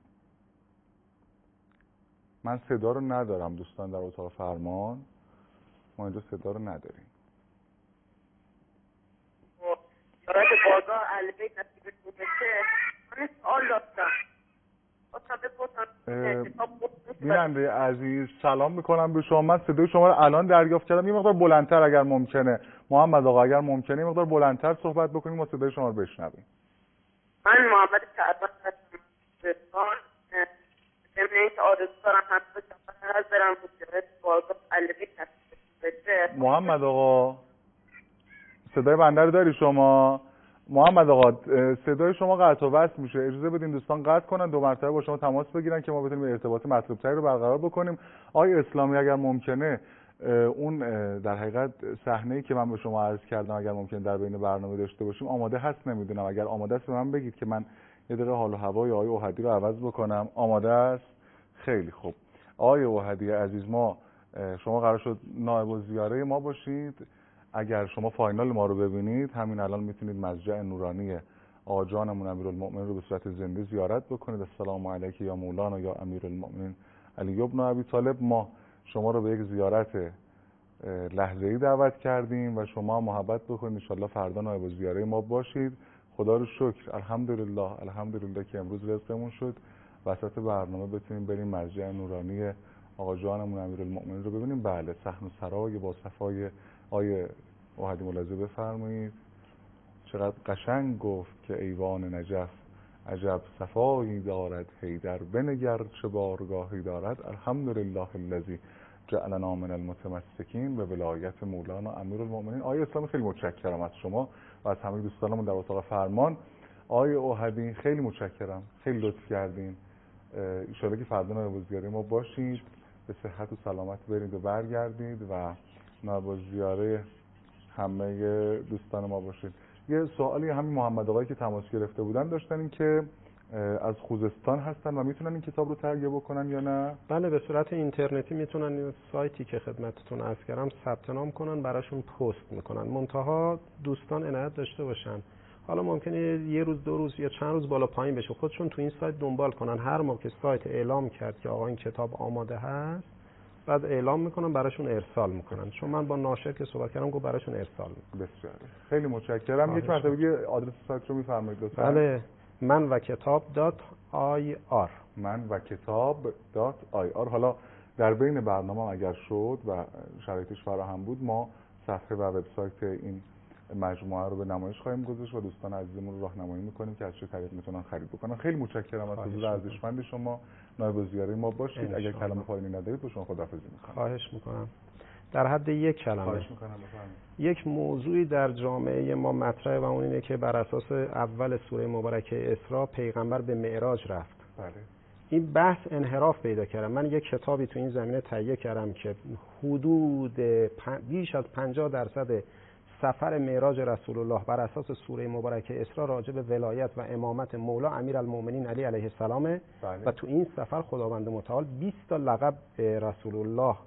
Speaker 2: من صدا رو ندارم دوستان در اتاق فرمان، ما اینجا صدا رو نداریم.
Speaker 6: یارت بازار البیت نصیب بشه، من سوال داشتم.
Speaker 2: بیننده عزیز سلام میکنم به شما. من صدای شما رو الان دریافت کردم. یه مقدار بلندتر اگر ممکنه محمد آقا، اگر ممکنه یه مقدار بلندتر صحبت بکنیم ما صدای شما رو بشنویم.
Speaker 6: من محمد شعبان هستم. ضمن اینکه آرزو دارم هم به سفر از برم بودجه بازار علوی تصویب بشه.
Speaker 2: محمد آقا صدای بنده رو داری شما؟ محمد آقا صدای شما قطع و وصل میشه، اجازه بدین دوستان قطع کنن، 2 مرتبه با شما تماس بگیرن که ما بتونیم ارتباط مطلوب تری رو برقرار بکنیم. آقای اسلامی اگر ممکنه اون در حقیقت صحنه‌ای که من به شما عرض کردم اگر ممکنه در بین برنامه داشته باشیم آماده هست؟ نمیدونم، اگر آماده است به من بگید که من یه دقیقه حال و هوای آقای اوحدی رو عوض بکنم. آماده است؟ خیلی خوب. آقای اوحدی عزیز، ما شما قرار شد نایب الزیاره ما باشید. اگر شما فاینال ما رو ببینید همین الان میتونید مسجع نورانی آقا جانمون امیرالمؤمنین رو به صورت زنده زیارت بکنید. السلام علیک یا مولانا یا امیرالمؤمنین علی بن ابی طالب. ما شما رو به یک زیارت لحظه‌ای دعوت کردیم و شما محبت بکنید. ان شاءالله فردا نایب الزیاره ما باشید. خدا رو شکر، الحمدلله که امروز رزقمون شد وسط برنامه بتونیم بریم مسجع نورانی آقا جانمون امیرالمؤمنین رو ببینیم. بله، صحن و سرای با صفای آیه اوحدی ملاحظه بفرمایید. چقدر قشنگ گفت که ایوان نجف عجب صفایی دارد، حیدر بنگر چه بارگاهی دارد. الحمدلله الذی جعلنا من المتمسکین به ولایت مولانا امیرالمؤمنین. آیه اسلامی خیلی متشکرم از شما و از همه دوستانمون در اتاق فرمان. آیه اوحدی خیلی متشکرم، خیلی لطف کردین. ان شاءالله که فردا نایب الزیاره ما باشید، به صحت و سلامت برید و برگردید و نایب الزیاره همه دوستان ما باشید. یه سوالی همین محمد آقایی که تماس گرفته بودن داشتن، این که از خوزستان هستن و میتونن این کتاب رو تهیه بکنن یا نه؟
Speaker 5: بله، به صورت اینترنتی میتونن این سایتی که خدمتتون عرض کردم ثبت نام کنن، براشون پست میکنن. منتها دوستان عنایت داشته باشن، حالا ممکنه یه روز 2 روز یا چند روز بالا پایین بشه، خودشون تو این سایت دنبال کنن. هر موقع که سایت اعلام کرد که آقا این کتاب آماده هست بعد اعلام میکنم براشون ارسال میکنن. چون من با ناشر که صحبت کردم گفت براشون ارسال میکنم.
Speaker 2: بسیار خیلی متشکرم. یک مرتبه آدرس سایت رو میفرمایید لطفا؟
Speaker 5: بله، من و کتاب.ir.
Speaker 2: من و کتاب.ir. حالا در بین برنامه اگر شد و شرایطش فراهم بود ما صفحه و وبسایت این مجموعه رو به نمایش خواهیم گذاشت و دوستان عزیزمون رو راهنمایی میکنیم که از چه طریق میتونن خرید بکنن. خیلی متشکرم از حضور ارزشمند شما. نایب الزیاره ما باشید. اگر کلمه پایانی ندارید با شما خداحافظی میکنم.
Speaker 5: خواهش میکنم. در حد یک کلمه
Speaker 2: خواهش میکنم بفرمایید.
Speaker 5: یک موضوعی در جامعه ما مطرحه و اون اینه که بر اساس اول سوره مبارکه اسراء پیغمبر به معراج رفت.
Speaker 2: بله.
Speaker 5: این بحث انحراف پیدا کرد. من یک کتابی تو این زمینه تهیه کردم که حدود بیش از 50% سفر معراج رسول الله بر اساس سوره مبارکه اسراء راجع به ولایت و امامت مولا امیرالمؤمنین علی علیه السلام و تو این سفر خداوند متعال 20 تا لقب رسول الله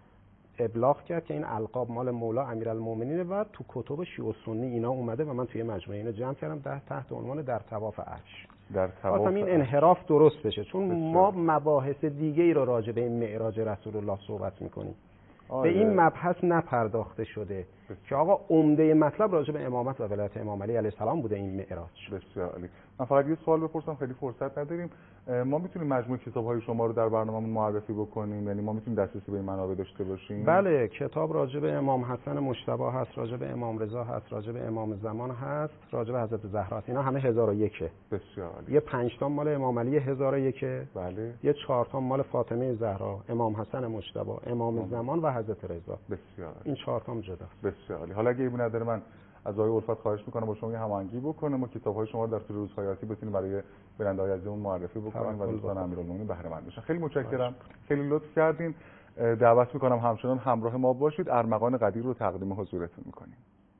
Speaker 5: ابلاغ کرد که این القاب مال مولا امیرالمؤمنین و تو کتب شیعه و سنی اینا اومده و من توی مجموعه اینو جمع کردم تحت عنوان در طواف عرش.
Speaker 2: در طواف
Speaker 5: این انحراف درست بشه، چون ما مباحث دیگه ای رو راجع به این معراج رسول الله صحبت میکنیم. به این مبحث نپرداخته شده که آقا عمده مطلب راجع به امامت و ولایت امام علی علیه السلام بوده این معراج.
Speaker 2: بسیار عالی. من فقط یه سوال بپرسم، خیلی فرصت نداریم. ما میتونیم مجموعه کتاب‌های شما رو در برنامه‌مون معرفی بکنیم؟ یعنی ما میتونیم دسترسی به این منابع داشته باشیم؟
Speaker 5: بله، کتاب راجع به امام حسن مجتبی هست، راجع به امام رضا هست، راجع به امام زمان هست، راجع به حضرت زهرا هست. اینا همه 1001.
Speaker 2: بسیار عالی.
Speaker 5: یه 5 تا مال امام علی 1001.
Speaker 2: بله.
Speaker 5: یه 4 تا مال فاطمه زهرا، امام حسن مجتبی، امام زمان و حضرت رضا.
Speaker 2: بسیار عالی.
Speaker 5: این 4 تا جداست.
Speaker 2: بسیار عالی. حالا اگه ایبی نداره من از آقای الفت خواهش میکنم با شما یه هماهنگی بکنم و کتاب‌های شما رو در طول روزهای آتی بتونیم برای بیننده‌های عزیزمون معرفی بکنیم و دوستان امیرالمومنین بهره مند بشن. خیلی متشکرم. خیلی لطف کردین. دعوت میکنم همچنان همراه ما باشید. ارمغان قدیر رو تقدیم حضورتون میکنیم.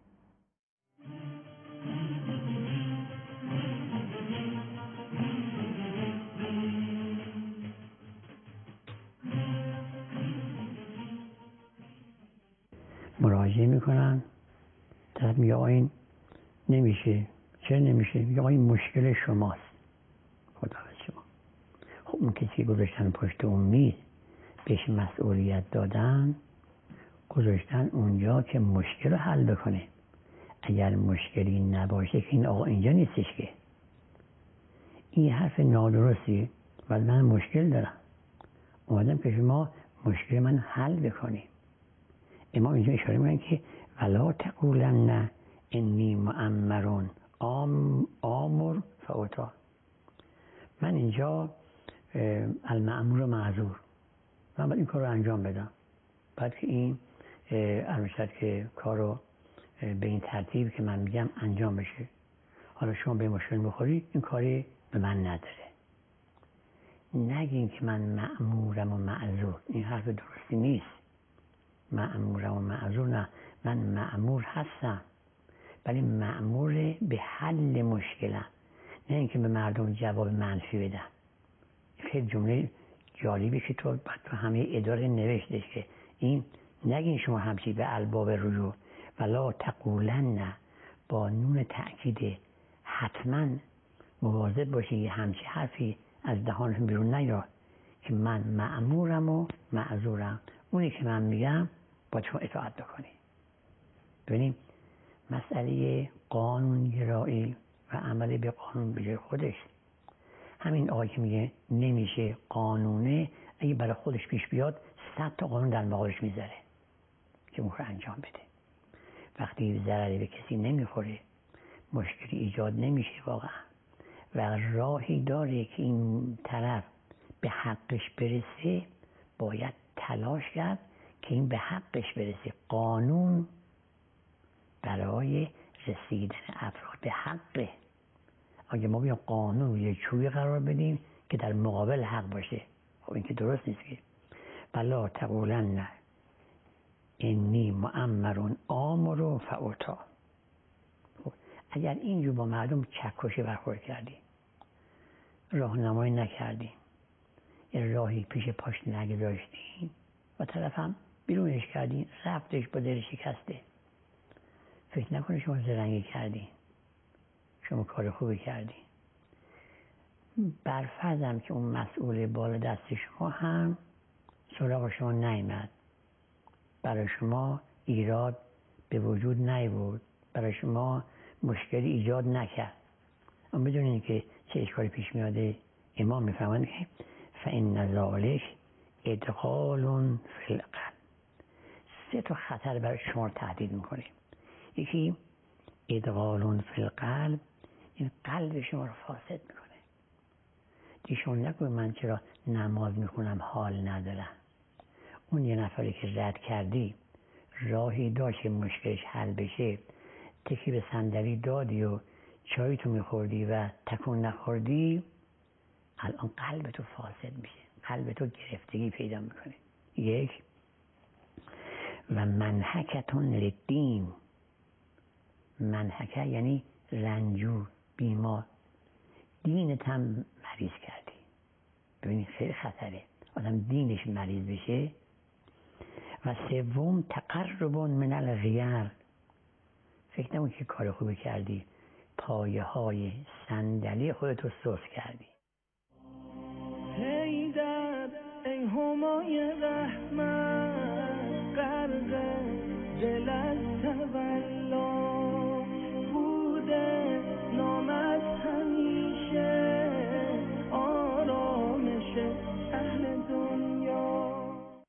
Speaker 7: مراجعه میکنن، طرف میگه آقا این نمیشه. چرا نمیشه؟ میگه آقا این مشکل شماست. خدا شما. خب اون کسی گذاشتن پشت اون میز بهش مسئولیت دادن، گذاشتن اونجا که مشکل رو حل بکنه. اگر مشکلی نباشه که این آقا اینجا نیستش که. این حرف نادرستیه. ولی من مشکل دارم. اومدم که شما مشکل من حل بکنیم. امام اینجا اشاره میکنن که ولا تقولن انی مؤمرون آمر فاوتا. من اینجا المأمور و معذور، من باید این کار رو انجام بدم. بعد که این عرض که کار رو به این ترتیب که من میگم انجام بشه. حالا شما به مشکل بخوری این کاری به من نداره. نگین که من مأمورم و معذور، این حرف درستی نیست. مأمورم و معذور نه، من مأمور هستم ولی مأمور به حل مشکلم، نه اینکه به مردم جواب منفی بدم. خیلی جمله جالبی که تو همه اداره نوشتش که این نگین شما همچی به الباب رجوع ولا تقولن، با نون تأکید حتما مواظب باشی یه همچی حرفی از دهانشون بیرون نیاد که من مأمورم و معذورم، اونی که من میگم باید شما اطاعت بکنی. ببینیم مسئله قانون گرایی و عمل به قانون به جای خودش، همین آقایی که میگه نمیشه قانونه، اگه برای خودش پیش بیاد 100 تا قانون در مقابلش میذاره که اون رو انجام بده. وقتی ضرری به کسی نمیخوره، مشکلی ایجاد نمیشه واقعا و راهی داره که این طرف به حقش برسه، باید تلاش کرد که این به حقش برسه. قانون برای رسیدن افراد به حقه. اگه ما بیام قانون رو یه چوبی قرار بدیم که در مقابل حق باشه، خب این که درست نیست. که بلا تقولن انی مؤمرون آمر فاوتا. اگر اینجور با مردم چکشی برخورد کردی، راهنمایی نکردی، یه راهی پیش پاش نگذاشتی و طرف هم بیرونش کردی، رفتش با دل شکسته، فکر نکنی شما زرنگی کردی، شما کار خوبی کردی. برفرضم که اون مسئول بالا دست شما هم سراغ شما نیامد، برای شما ایراد به وجود نیاورد، برای شما مشکلی ایجاد نکرد. اما بدونید که چه اشکالی پیش میاده. امام میفرمایند که فإن ذلک ادغال فی القلب. 3 تا خطر برای شما تهدید میکنه. یکی ادغال فی القلب، این قلب شما رو فاسد میکنه. دیشون نکنه من چرا نماز میخونم حال ندارم. اون یه نفری که رد کردی، راهی داشت که مشکلش حل بشه، تکی به صندلی دادی و چای تو میخوردی و تکون نخوردی، الان قلب تو فاسد میشه، قلب تو گرفتگی پیدا میکنه. یک و منحکتون للدین. منحکه یعنی رنجور، بیمار، دینت هم مریض کردی. ببینید خیلی خطره آدم دینش مریض بشه. و سوم تقرب من الغیر. فکر نمون که کار خوبی کردی، پایه های صندلی خودتو سوس کردی.
Speaker 1: حیدر ای همای رحمت، غرق دل از تولا بوده نامت همیشه آرامش اهل دنیا.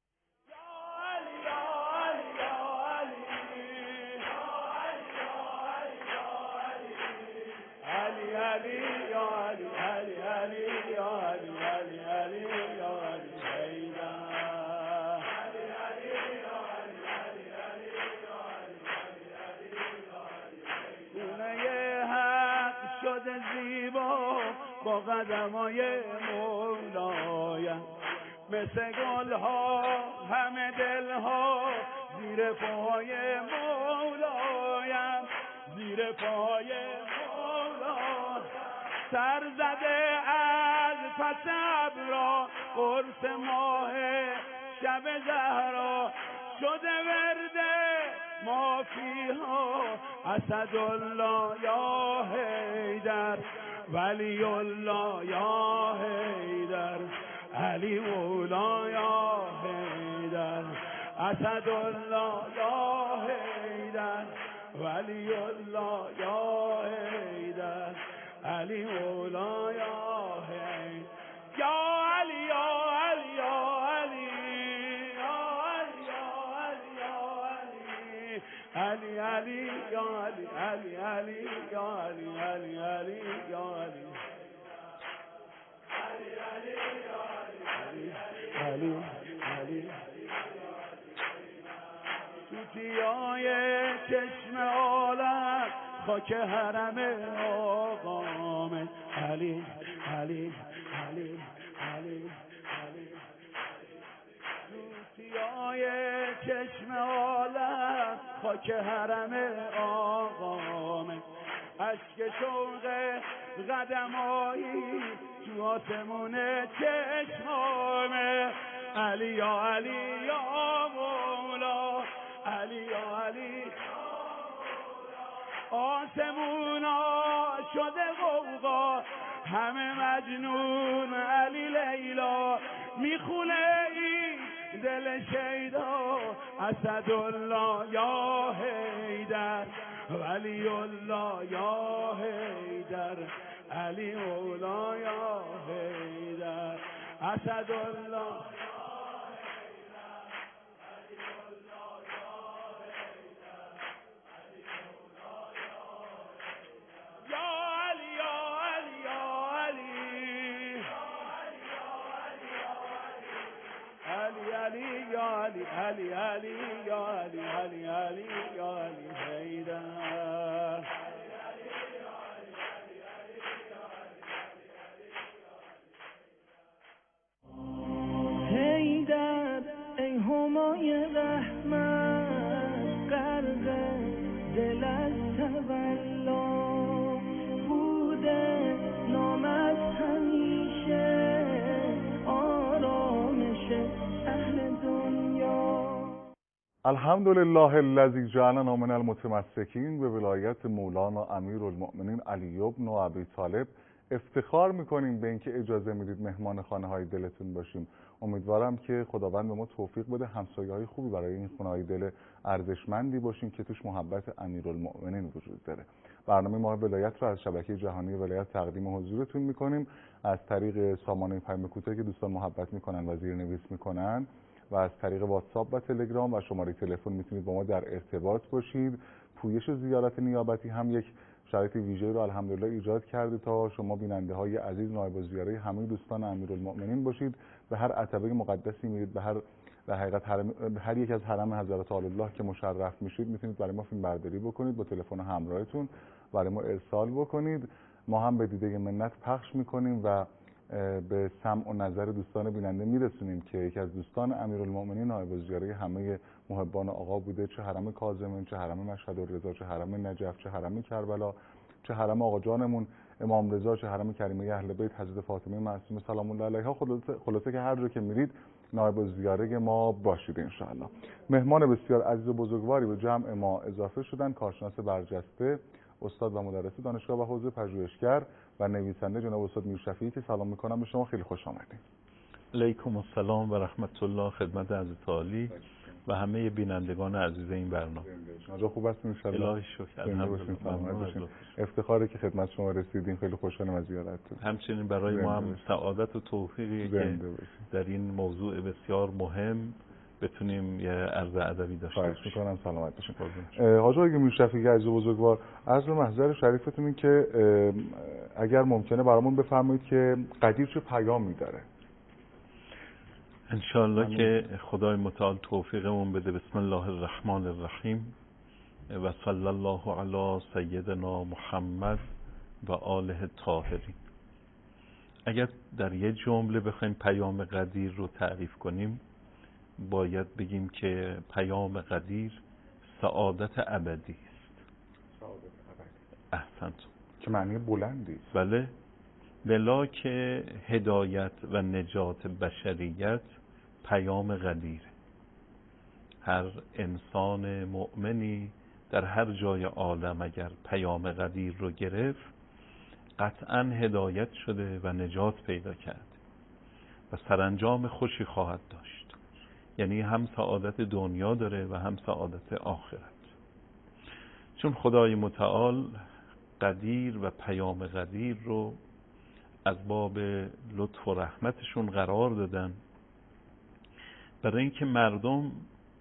Speaker 1: زیبا با قدمای مولایم، مثل گلها همه دلها زیر پای مولایم، زیر پای مولا. سر زده از پس ابرا قرص ماه شب زهرا، شده ورده ما فیها اسدالله یا حیدر، ولی الله یا حیدر، علی مولا یا حیدر، اسدالله یا حیدر، ولی الله یا حیدر، علی مولا یا حیدر. یا علی یا علی یا
Speaker 8: علی علی یا علی علی علی یا علی علی علی یا علی علی علی توتیای چشم عالم خاک حرم آقامه علی علی علی علی علی توتیای چشم عالم خاک حرم آقامه اشک شوق قدمایی تو آسمون چشمامه علی یا علی یا مولا علی یا علی آسمونا شده غوغا همه مجنون علی لیلا میخونه این دل شیدا اسدالله یا حیدر ولی الله یا حیدر علی اولا یا حیدر اسدالله علی یا علی علی علی یا علی علی علی یا علی حیدر
Speaker 1: حیدر ای همای رحمت غرق دل از تولا بوده نامت همیشه
Speaker 2: الحمدلله الذی جعلنا من المتمسکین به ولایت مولانا امیرالمؤمنین علی بن ابی طالب افتخار میکنیم به اینکه اجازه میدید مهمان خانه های دلتون باشیم. امیدوارم که خداوند به ما توفیق بده همسایه های خوبی برای این خانه های دل ارزشمندی باشیم که توش محبت امیرالمؤمنین وجود داره. برنامه ما ولایت رو از شبکه جهانی ولایت تقدیم حضورتون میکنیم از طریق سامانه پیام کوتاهی که دوستان محبت میکنن و زیرنویس میکنن و از طریق واتساپ و تلگرام و شماره تلفن میتونید با ما در ارتباط باشید. پویش زیارت نیابتی هم یک شرایط ویژه‌ای رو الحمدلله ایجاد کرده تا شما بیننده های عزیز نایب الزیاره همه دوستان امیرالمؤمنین باشید. به هر عتبه مقدسی میرید، به حقیقت هر یک از حرم حضرت آل الله که مشرف میشید میتونید برای ما فیلم برداری بکنید، با تلفن همراهتون برای ما ارسال بکنید. ما هم به دیده منت پخش میکنیم و به سمع و نظر دوستان بیننده میرسونیم که یکی از دوستان امیرالمؤمنین نایب الزیاره همه محبان آقا بوده، چه حرم کاظمین، چه حرم مشهد الرضا، چه حرم نجف، چه حرم کربلا، چه حرم آقا جانمون امام رضا، چه حرم کریمه اهل بیت حضرت فاطمه معصومه سلام الله علیها. خلاصه که هر جا که میرید نایب الزیاره ما باشید ان شاء الله. مهمان بسیار عزیز و بزرگواری به جمع ما اضافه شدن کارشناس برجسته، استاد و مدرس دانشگاه و حوزه پژوهشگر و نویسنده جناب استاد میرشفیعی که سلام میکنم به شما. خیلی خوش آمدید.
Speaker 9: علیکم السلام و رحمت الله خدمت حضرت عالی و همه بینندگان عزیز این برنامه.
Speaker 2: شما خوب هستین ان شاء الله؟
Speaker 9: الهی شکر الحمدلله.
Speaker 2: افتخاری که خدمت شما رسیدیم، خیلی خوشحالم از زیارتتون.
Speaker 9: همچنین برای ما هم سعادت و توفیقی که در این موضوع بسیار مهم بتونیم یه عرض ادبی داشته باشیم.
Speaker 2: خواهش می‌کنم. سلامت باشین. حاج آقای میرشفیعی عزیز و بزرگوار، عرض به محضر شریفتون این که اگر ممکنه برامون بفرمایید که قدیر چه پیامی داره.
Speaker 9: انشاءالله که خدای متعال توفیقمون بده. بسم الله الرحمن الرحیم و صلی الله علی سیدنا محمد و آله الطاهرین. اگر در یه جمله بخوایم پیام قدیر رو تعریف کنیم باید بگیم که پیام قدیر سعادت ابدی است.
Speaker 2: سعادت ابدی.
Speaker 9: احسنتم.
Speaker 2: که معنی بلندی است.
Speaker 9: بله. بلا که هدایت و نجات بشریت پیام قدیر. هر انسان مؤمنی در هر جای عالم اگر پیام قدیر رو گرفت قطعا هدایت شده و نجات پیدا کرد و سرانجام خوشی خواهد داشت. یعنی هم سعادت دنیا داره و هم سعادت آخرت. چون خدای متعال قدیر و پیام قدیر رو از باب لطف و رحمتشون قرار دادن برای اینکه مردم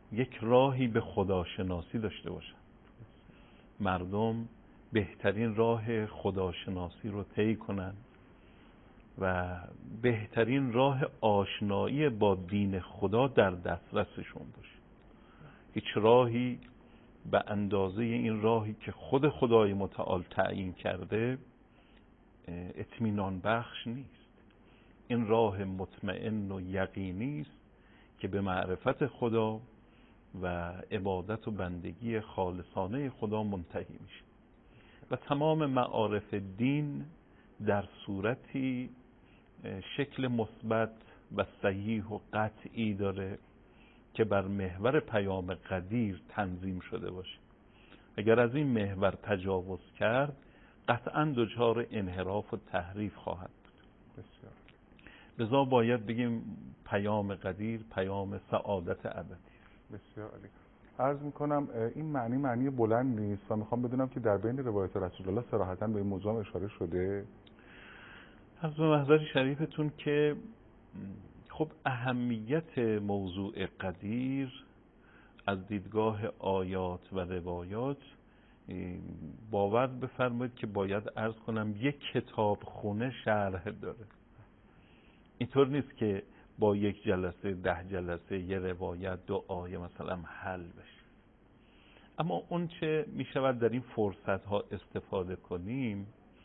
Speaker 9: یک راهی به خداشناسی داشته باشند. مردم بهترین راه خداشناسی رو طی کنند و بهترین راه آشنایی با دین خدا در دسترسشون باشه. هیچ راهی به اندازه این راهی که خود خدای متعال تعیین کرده اطمینان بخش نیست. این راه مطمئن و یقینی است که به معرفت خدا و عبادت و بندگی خالصانه خدا منتهی میشه و تمام معارف دین در صورتی شکل مثبت و صحیح و قطعی داره که بر محور پیام قدیر تنظیم شده باشه. اگر از این محور تجاوز کرد قطعاً دچار انحراف و تحریف خواهد بود.
Speaker 2: بسیار.
Speaker 9: لذا باید بگیم پیام قدیر پیام سعادت ابدی.
Speaker 2: بسیار عالی. عرض میکنم این معنی بلند نیست و میخوام بدونم که در بین روایت رسول الله صراحتاً به این موضوع اشاره شده.
Speaker 9: از به محضر شریفتون که خب اهمیت موضوع قدیر از دیدگاه آیات و روایات باور بفرمایید که باید عرض کنم یک کتابخونه شرح داره. اینطور نیست که با یک جلسه 10 جلسه یه روایت 2 آیه مثلا حل بشه. اما اون چه می شود در این فرصت ها استفاده کنیم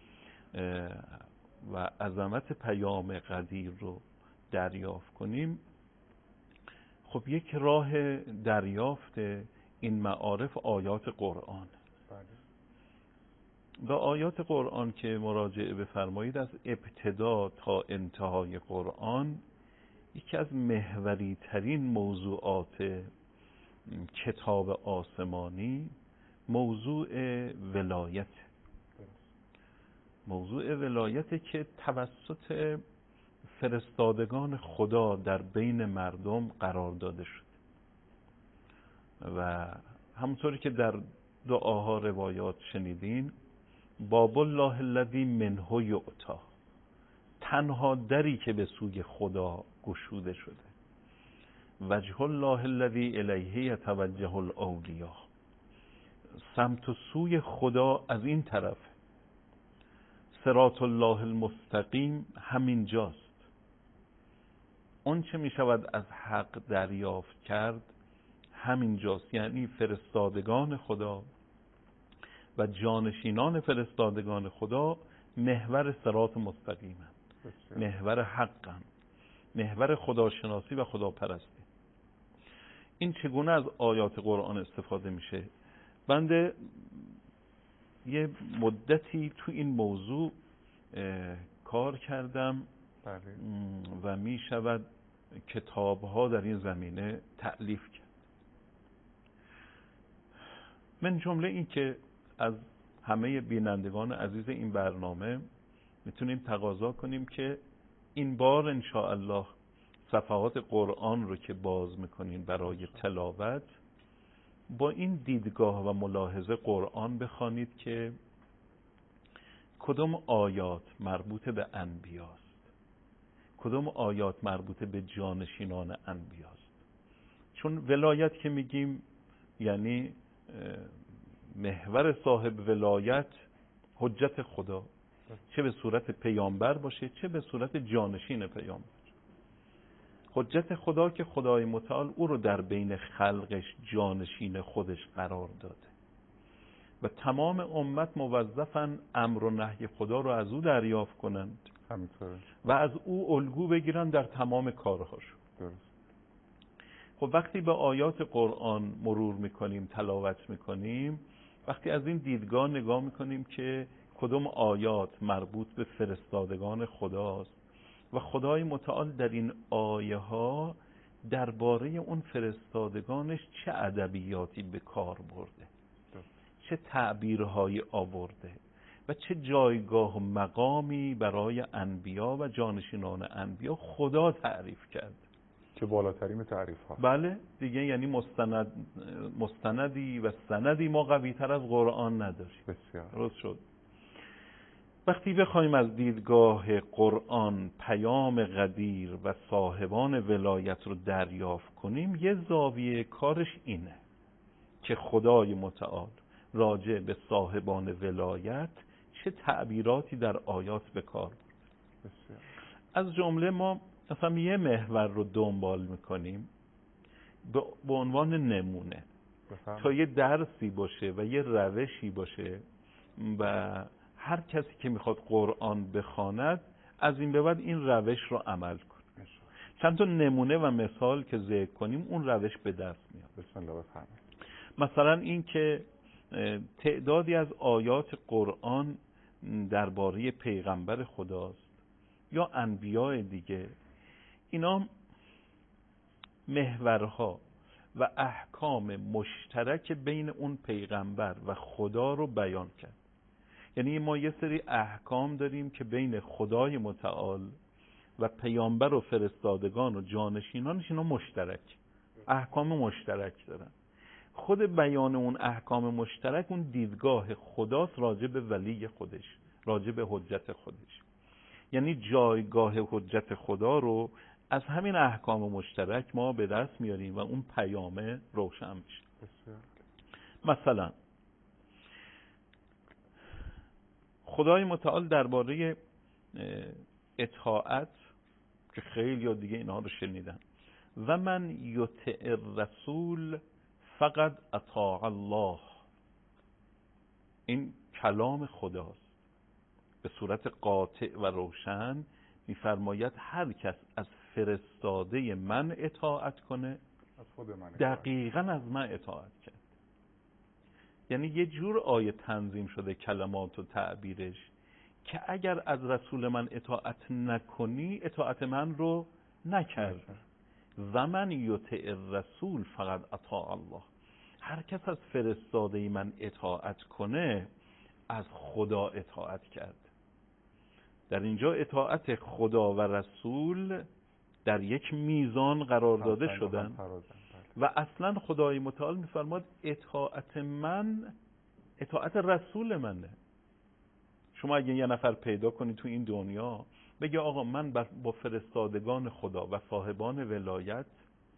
Speaker 9: و عظمت پیام قدیر رو دریافت کنیم، خب یک راه دریافت این معارف آیات قرآن و آیات قرآن که مراجعه بفرمایید از ابتدا تا انتهای قرآن یکی از محوری ترین موضوعات کتاب آسمانی موضوع ولایت، موضوع ولایت که توسط فرستادگان خدا در بین مردم قرار داده شد و همونطوری که در دعاها روایات شنیدین، باب الله الذی منه یؤتی، تنها دری که به سوی خدا گشوده شده، وجه الله الذی الیه یتوجه الاولیاء، سمت و سوی خدا از این طرف، صراط الله المستقیم همین جاست. اون چه می شود از حق دریافت کرد همین جاست، یعنی فرستادگان خدا و جانشینان فرستادگان خدا محور صراط مستقیم هست، محور حق هست، محور خداشناسی و خداپرستی. این چگونه از آیات قرآن استفاده میشه؟ بنده یه مدتی تو این موضوع کار کردم و می شود کتاب ها در این زمینه تألیف کرد. من جمله این که از همه بینندگان عزیز این برنامه میتونیم تقاضا کنیم که این بار انشاءالله صفحات قرآن رو که باز میکنین برای تلاوت با این دیدگاه و ملاحظه قرآن بخوانید که کدام آیات مربوط به انبیاست، کدام آیات مربوط به جانشینان انبیاست. چون ولایت که میگیم یعنی محور صاحب ولایت حجت خدا، چه به صورت پیامبر باشه چه به صورت جانشین پیامبر. حجت خدا که خدای متعال او رو در بین خلقش جانشین خودش قرار داده و تمام امت موظفن امر و نهی خدا رو از او دریافت کنند و از او الگو بگیرن در تمام کارهاشون. خب وقتی به آیات قرآن مرور میکنیم، تلاوت میکنیم، وقتی از این دیدگاه نگاه میکنیم که کدام آیات مربوط به فرستادگان خداست و خدای متعال در این آیه ها درباره اون فرستادگانش چه ادبیاتی به کار برده، چه تعبیرهایی آورده و چه جایگاه و مقامی برای انبیا و جانشینان انبیا خدا تعریف کرد
Speaker 2: که بالاترین تعریف ها.
Speaker 9: بله دیگه، یعنی مستندی و سندی ما قوی تر از قرآن نداریم.
Speaker 2: بسیار
Speaker 9: درست شد. وقتی بخوایم از دیدگاه قرآن پیام قدیر و صاحبان ولایت رو دریافت کنیم، یه زاویه کارش اینه که خدای متعال راجع به صاحبان ولایت چه تعبیراتی در آیات به کار برد. از جمله ما مثلا یه محور رو دنبال میکنیم به عنوان نمونه تا یه درسی باشه و یه روشی باشه و هر کسی که میخواد قرآن بخواند از این به بعد این روش رو عمل کنه. چند تا نمونه و مثال که ذکر کنیم اون روش به دست میاد.
Speaker 2: بسم الله بفرمایید.
Speaker 9: مثلا این که تعدادی از آیات قرآن درباره پیغمبر خداست یا انبیاء دیگه، اینا محورها و احکام مشترک بین اون پیغمبر و خدا رو بیان کرد. یعنی ما یه سری احکام داریم که بین خدای متعال و پیامبر و فرستادگان و جانشینانش اینا مشترک، احکام مشترک دارن. خود بیان اون احکام مشترک اون دیدگاه خداست راجع به ولی خودش، راجع به حجت خودش. یعنی جایگاه حجت خدا رو از همین احکام مشترک ما به دست میاریم و اون پیامه روشن میشه. مثلا خدای متعال درباره اطاعت که خیلی دیگه اینها رو شنیدن، و من یطع الرسول فقط اطاع الله، این کلام خداست به صورت قاطع و روشن میفرماید هر کس از فرستاده من اطاعت کنه
Speaker 2: از خود من
Speaker 9: دقیقاً از من اطاعت کرد. یعنی یه جور آیه تنظیم شده کلمات و تعبیرش که اگر از رسول من اطاعت نکنی اطاعت من رو نکرد. و من یطع الرسول فقط اطاع الله، هر کس از فرستاده من اطاعت کنه از خدا اطاعت کرد. در اینجا اطاعت خدا و رسول در یک میزان قرار داده شدن و اصلا خدای متعال میفرماد اطاعت من اطاعت رسول منه. شما اگه یه نفر پیدا کنی تو این دنیا بگه آقا من با فرستادگان خدا و صاحبان ولایت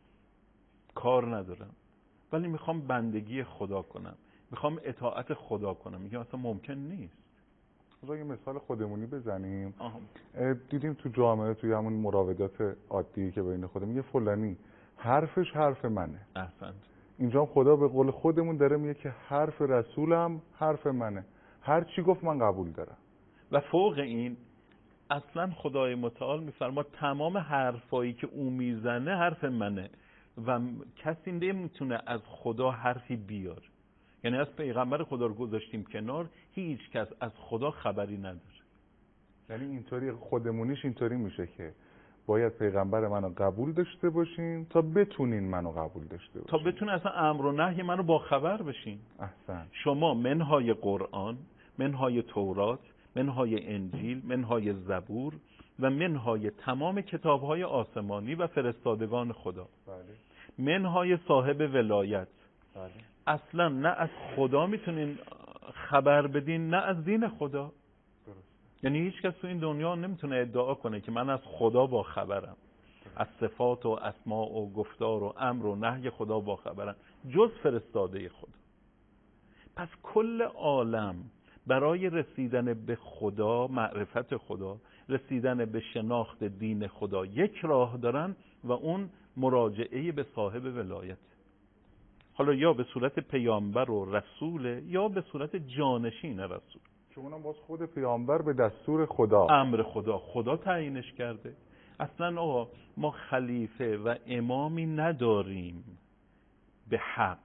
Speaker 9: کار ندارم ولی میخوام بندگی خدا کنم، میخوام اطاعت خدا کنم، میگه اصلا ممکن نیست.
Speaker 2: یه مثال خودمونی بزنیم. دیدیم تو جامعه توی همون مراودات عادی که بین خودمون میگه فلانی حرفش حرف منه.
Speaker 9: احسنت.
Speaker 2: اینجا خدا به قول خودمون داره میگه که حرف رسولم حرف منه، هر چی گفت من قبول دارم.
Speaker 9: و فوق این اصلا خدای متعال میفرما تمام حرفایی که او میزنه حرف منه و کسی نمیتونه از خدا حرفی بیار. یعنی از پیغمبر خدا رو گذاشتیم کنار، هیچ کس از خدا خبری نداره.
Speaker 2: یعنی اینطوری خودمونیش اینطوری میشه که باید پیغمبر منو قبول داشته باشین تا بتونین منو قبول داشته باشین،
Speaker 9: تا بتونه اصلا امر و نهی منو با خبر بشین.
Speaker 2: احسن.
Speaker 9: شما منهای قرآن، منهای تورات، منهای انجیل، منهای زبور و منهای تمام کتابهای آسمانی و فرستادگان خدا،
Speaker 2: بله.
Speaker 9: منهای صاحب ولایت،
Speaker 2: بله.
Speaker 9: اصلا نه از خدا میتونین خبر بدین نه از دین خدا. یعنی هیچ کس تو این دنیا نمیتونه ادعا کنه که من از خدا با خبرم، از صفات و اسماء و گفتار و امر و نهی خدا با خبرم جز فرستاده خدا. پس کل عالم برای رسیدن به خدا، معرفت خدا، رسیدن به شناخت دین خدا یک راه دارن و اون مراجعه به صاحب ولایت، حالا یا به صورت پیامبر و رسول یا به صورت جانشین رسول،
Speaker 2: که اونم باز خود پیامبر به دستور خدا،
Speaker 9: امر خدا تعیینش کرده. اصلا آقا ما خلیفه و امامی نداریم به حق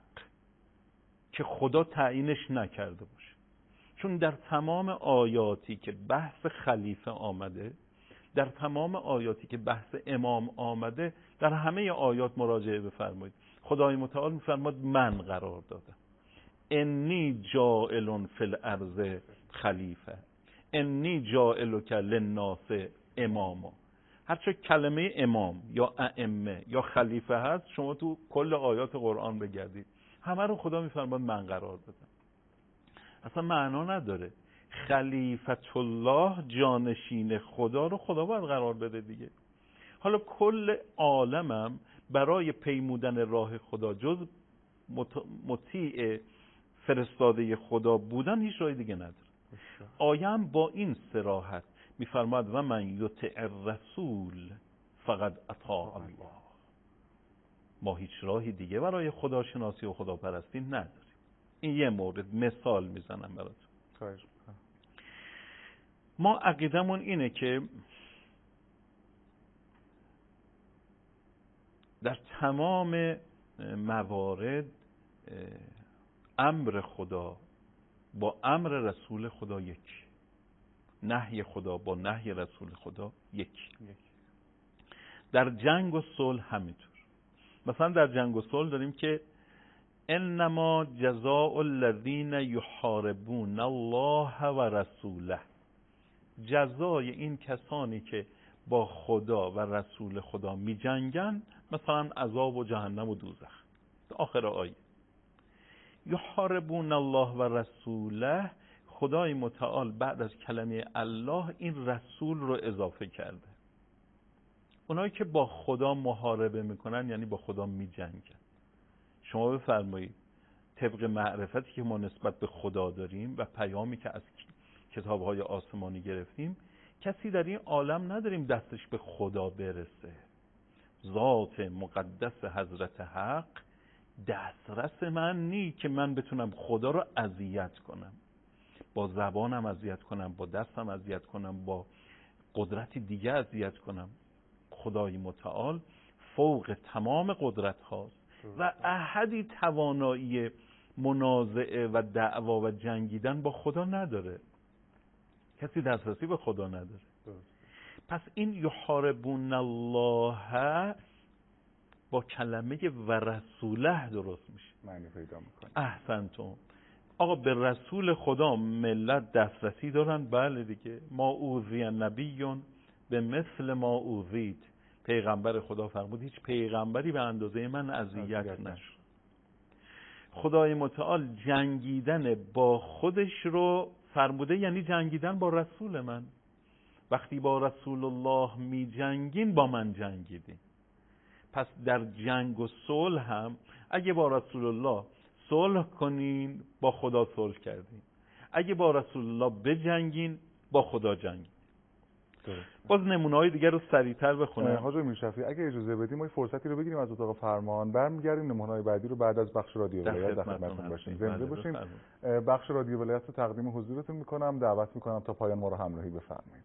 Speaker 9: که خدا تعیینش نکرده باشه، چون در تمام آیاتی که بحث خلیفه آمده، در تمام آیاتی که بحث امام آمده، در همه آیات مراجعه بفرمایید. خدای متعال میفرماد من قرار دادم، انی جاعل فی الارض خلیفه، انی جاعلک للناس اماما. هرچه کلمه امام یا ائمه یا خلیفه هست شما تو کل آیات قرآن بگردید همه رو خدا میفرماد من قرار دادم. اصلا معنا نداره خلیفت الله جانشین خدا رو خدا باید قرار بده دیگه. حالا کل عالمم برای پیمودن راه خدا جز مطیع فرستاده خدا بودن هیچ راه دیگه نداره. آیم با این صراحت میفرماد و من یطع الرسول فقد اطاع الله. ما هیچ راهی دیگه برای خداشناسی و خداپرستی نداریم. این یه مورد مثال میزنم براتون. ما عقیدمون اینه که در تمام موارد امر خدا با امر رسول خدا یک، نهی خدا با نهی رسول خدا یک. در جنگ و صلح همینطور. مثلا در جنگ و صلح داریم که انما جزاء الذین یحاربون الله و رسوله، جزای این کسانی که با خدا و رسول خدا می جنگن مثلا عذاب و جهنم و دوزخ. آخر آیه یحاربون الله و رسوله، خدای متعال بعد از کلمه الله این رسول رو اضافه کرده. اونایی که با خدا محاربه میکنن یعنی با خدا می جنگن. شما بفرمایید طبق معرفتی که ما نسبت به خدا داریم و پیامی که از کتاب‌های آسمانی گرفتیم، کسی در این عالم نداریم دستش به خدا برسه. ذات مقدس حضرت حق دسترس من نی که من بتونم خدا رو اذیت کنم، با زبانم اذیت کنم، با دستم اذیت کنم، با قدرتی دیگه اذیت کنم. خدای متعال فوق تمام قدرت هاست و احدی توانایی منازعه و دعوا و جنگیدن با خدا نداره. کسی دسترسی به خدا نداره. پس این یحاربون الله با کلمه و رسوله درست میشه،
Speaker 2: معنی پیدا میکنه.
Speaker 9: احسنتم. آقا به رسول خدا ملت دسترسی دارن؟ بله دیگه. ما اوذی نبیون به مثل ما اوذید، پیغمبر خدا فرمود هیچ پیغمبری به اندازه من اذیت نشد. خدای متعال جنگیدن با خودش رو فرموده، یعنی جنگیدن با رسول من. وقتی با رسول الله می جنگین با من جنگیدین. پس در جنگ و صلح هم اگه با رسول الله صلح کنین با خدا صلح کردین، اگه با رسول الله بجنگین با خدا جنگین. باز نمونه‌های دیگر رو سریعتر بخونم.
Speaker 2: حاج میرشفیع اگه اجازه بدیم ما فرصتی رو بگیریم از اتاق فرمان، برمیگردیم نمونه‌های بعدی رو بعد از بخش رادیو ولایت در خدمتتون باشیم. زنده باشیم. بخش رادیو ولایت رو تقدیم حضورتون میکنم، دعوت میکنم تا پایان ما رو همراهی بفرمایید.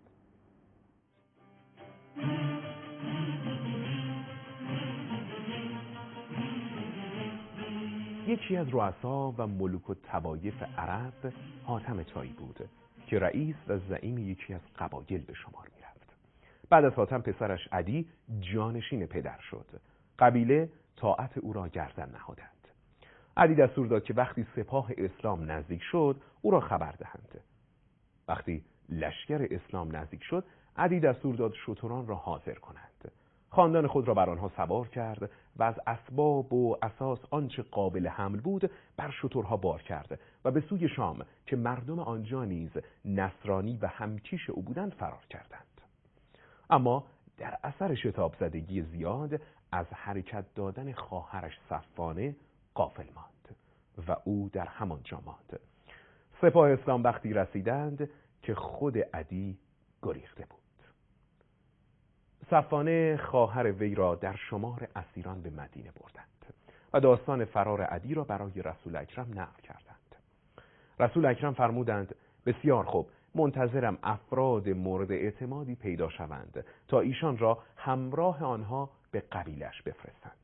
Speaker 10: یکی از رؤسا و ملوک الطوایف عرب حاتم طایی بود که رئیس و زعیم یکی از قبایل به شمار میرفت. بعد از حاتم پسرش عدی جانشین پدر شد. قبیله طاعت او را گردن نهادند. عدی دستور داد که وقتی سپاه اسلام نزدیک شد او را خبر دهند. وقتی لشکر اسلام نزدیک شد عدی دستور داد شتران را حاضر کنند. خاندان خود را بر آنها سوار کرد و از اسباب و اساس آنچه قابل حمل بود بر شترها بار کرد و به سوی شام که مردم آنجا نیز نصرانی و همکیش او بودند فرار کردند. اما در اثر شتاب زدگی زیاد از حرکت دادن خواهرش صفوانه غافل ماند و او در همانجا ماند. سپاه اسلام وقتی رسیدند که خود عدی گریخته بود. صفوانه خواهر وی را در شمار اسیران به مدینه بردند و داستان فرار عدی را برای رسول اکرم نقل کردند. رسول اکرم فرمودند بسیار خوب، منتظرم افراد مورد اعتمادی پیدا شوند تا ایشان را همراه آنها به قبیلش بفرستند.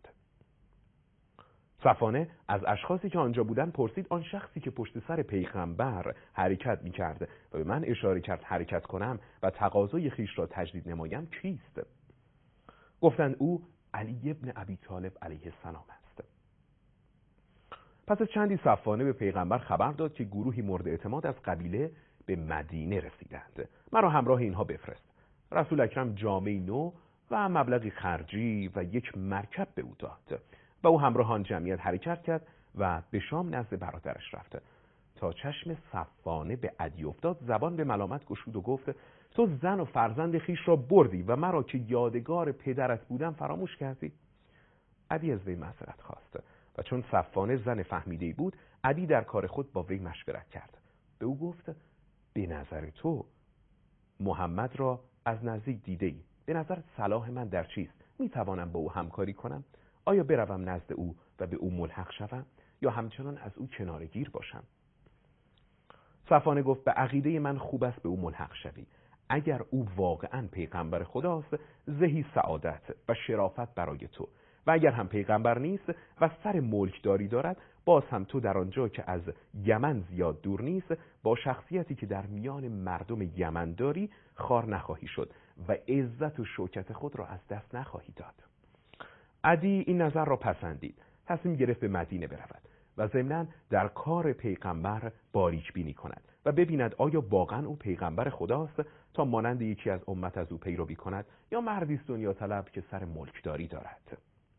Speaker 10: صفوانه از اشخاصی که آنجا بودند پرسید آن شخصی که پشت سر پیغمبر حرکت می‌کرد و به من اشاره کرد حرکت کنم و تقاضای خیش را تجدید نمایم کیست؟ گفتند او علی ابن ابی طالب علیه السلام است. پس از چندی صفوانه به پیغمبر خبر داد که گروهی مورد اعتماد از قبیله به مدینه رسیدند، مرا همراه اینها بفرست. رسول اکرم جامه نو و مبلغی خرجی و یک مرکب به او داد و او همراه آن جمعیت حرکت کرد و به شام نزد برادرش رفت. تا چشم صفوانه به عدی افتاد زبان به ملامت گشود و گفت تو زن و فرزند خیش را بردی و مرا که یادگار پدرت بودم فراموش کردی. عدی از وی معذرت خواست و چون صفوانه زن فهمیده‌ای بود عدی در کار خود با وی مشورت کرد. به او گفت به نظر تو محمد را از نزدیک دیده‌ای، به نظر صلاح من در چیست؟ می توانم با او همکاری کنم؟ آیا بروم نزد او و به او ملحق شوم یا همچنان از او کنارگیر باشم؟ صفوانه گفت به عقیده من خوب است به او ملحق شوی. اگر او واقعا پیغمبر خداست زهی سعادت و شرافت برای تو، و اگر هم پیغمبر نیست و سر ملکداری دارد باز هم تو در آنجا که از یمن زیاد دور نیست با شخصیتی که در میان مردم یمن داری خوار نخواهی شد و عزت و شوکت خود را از دست نخواهی داد. عدی این نظر را پسندید، تصمیم گرفت به مدینه برود و ضمناً در کار پیغمبر باریک بینی کند و ببیند آیا واقعا او پیغمبر خداست تا مانند یکی از امت از او پیروی کند یا مردی است دنیا طلب که سر ملکداری دارد.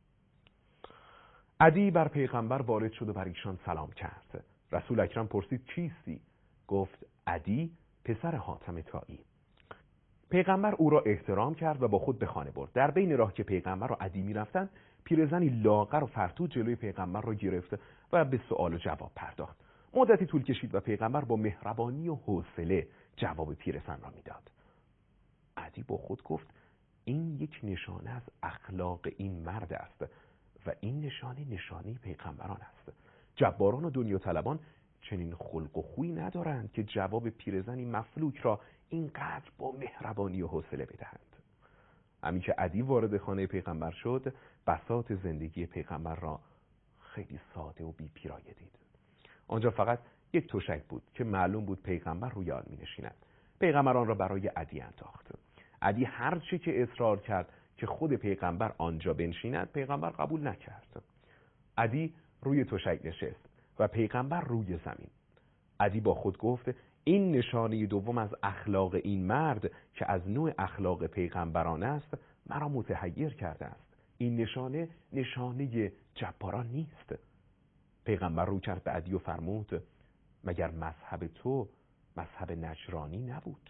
Speaker 10: عدی بر پیغمبر وارد شد و بر ایشان سلام کرد. رسول اکرم پرسید چیستی؟ گفت عدی پسر حاتم طایی. پیغمبر او را احترام کرد و با خود به خانه برد. در بین راه که پیغمبر و عدی می‌رفتند پیرزنی لاغر و فرتوت جلوی پیغمبر را گرفت و به سوال و جواب پرداخت. مدتی طول کشید و پیغمبر با مهربانی و حوصله جواب پیرزن را میداد. عدی با خود گفت این یک نشانه از اخلاق این مرد است و این نشانه پیغمبران است. جباران و دنیا طلبان چنین خلق و خوی ندارند که جواب پیرزنی مفلوک را اینقدر با مهربانی و حوصله بدهند. همین که عدی وارد خانه پیغمبر شد بساط زندگی پیغمبر را خیلی ساده و بی پیرایه دید. آنجا فقط یک تشک بود که معلوم بود پیغمبر روی آن می نشیند. پیغمبر آن را برای عدی انداخت. عدی هر چه که اصرار کرد که خود پیغمبر آنجا بنشیند پیغمبر قبول نکرد. عدی روی تشک نشست و پیغمبر روی زمین. عدی با خود گفت این نشانه دوم از اخلاق این مرد که از نوع اخلاق پیغمبران است مرا متحیر کرده است. این نشانه جباران نیست. پیغمبر رو کرد به عدی و فرمود مگر مذهب تو مذهب نجرانی نبود؟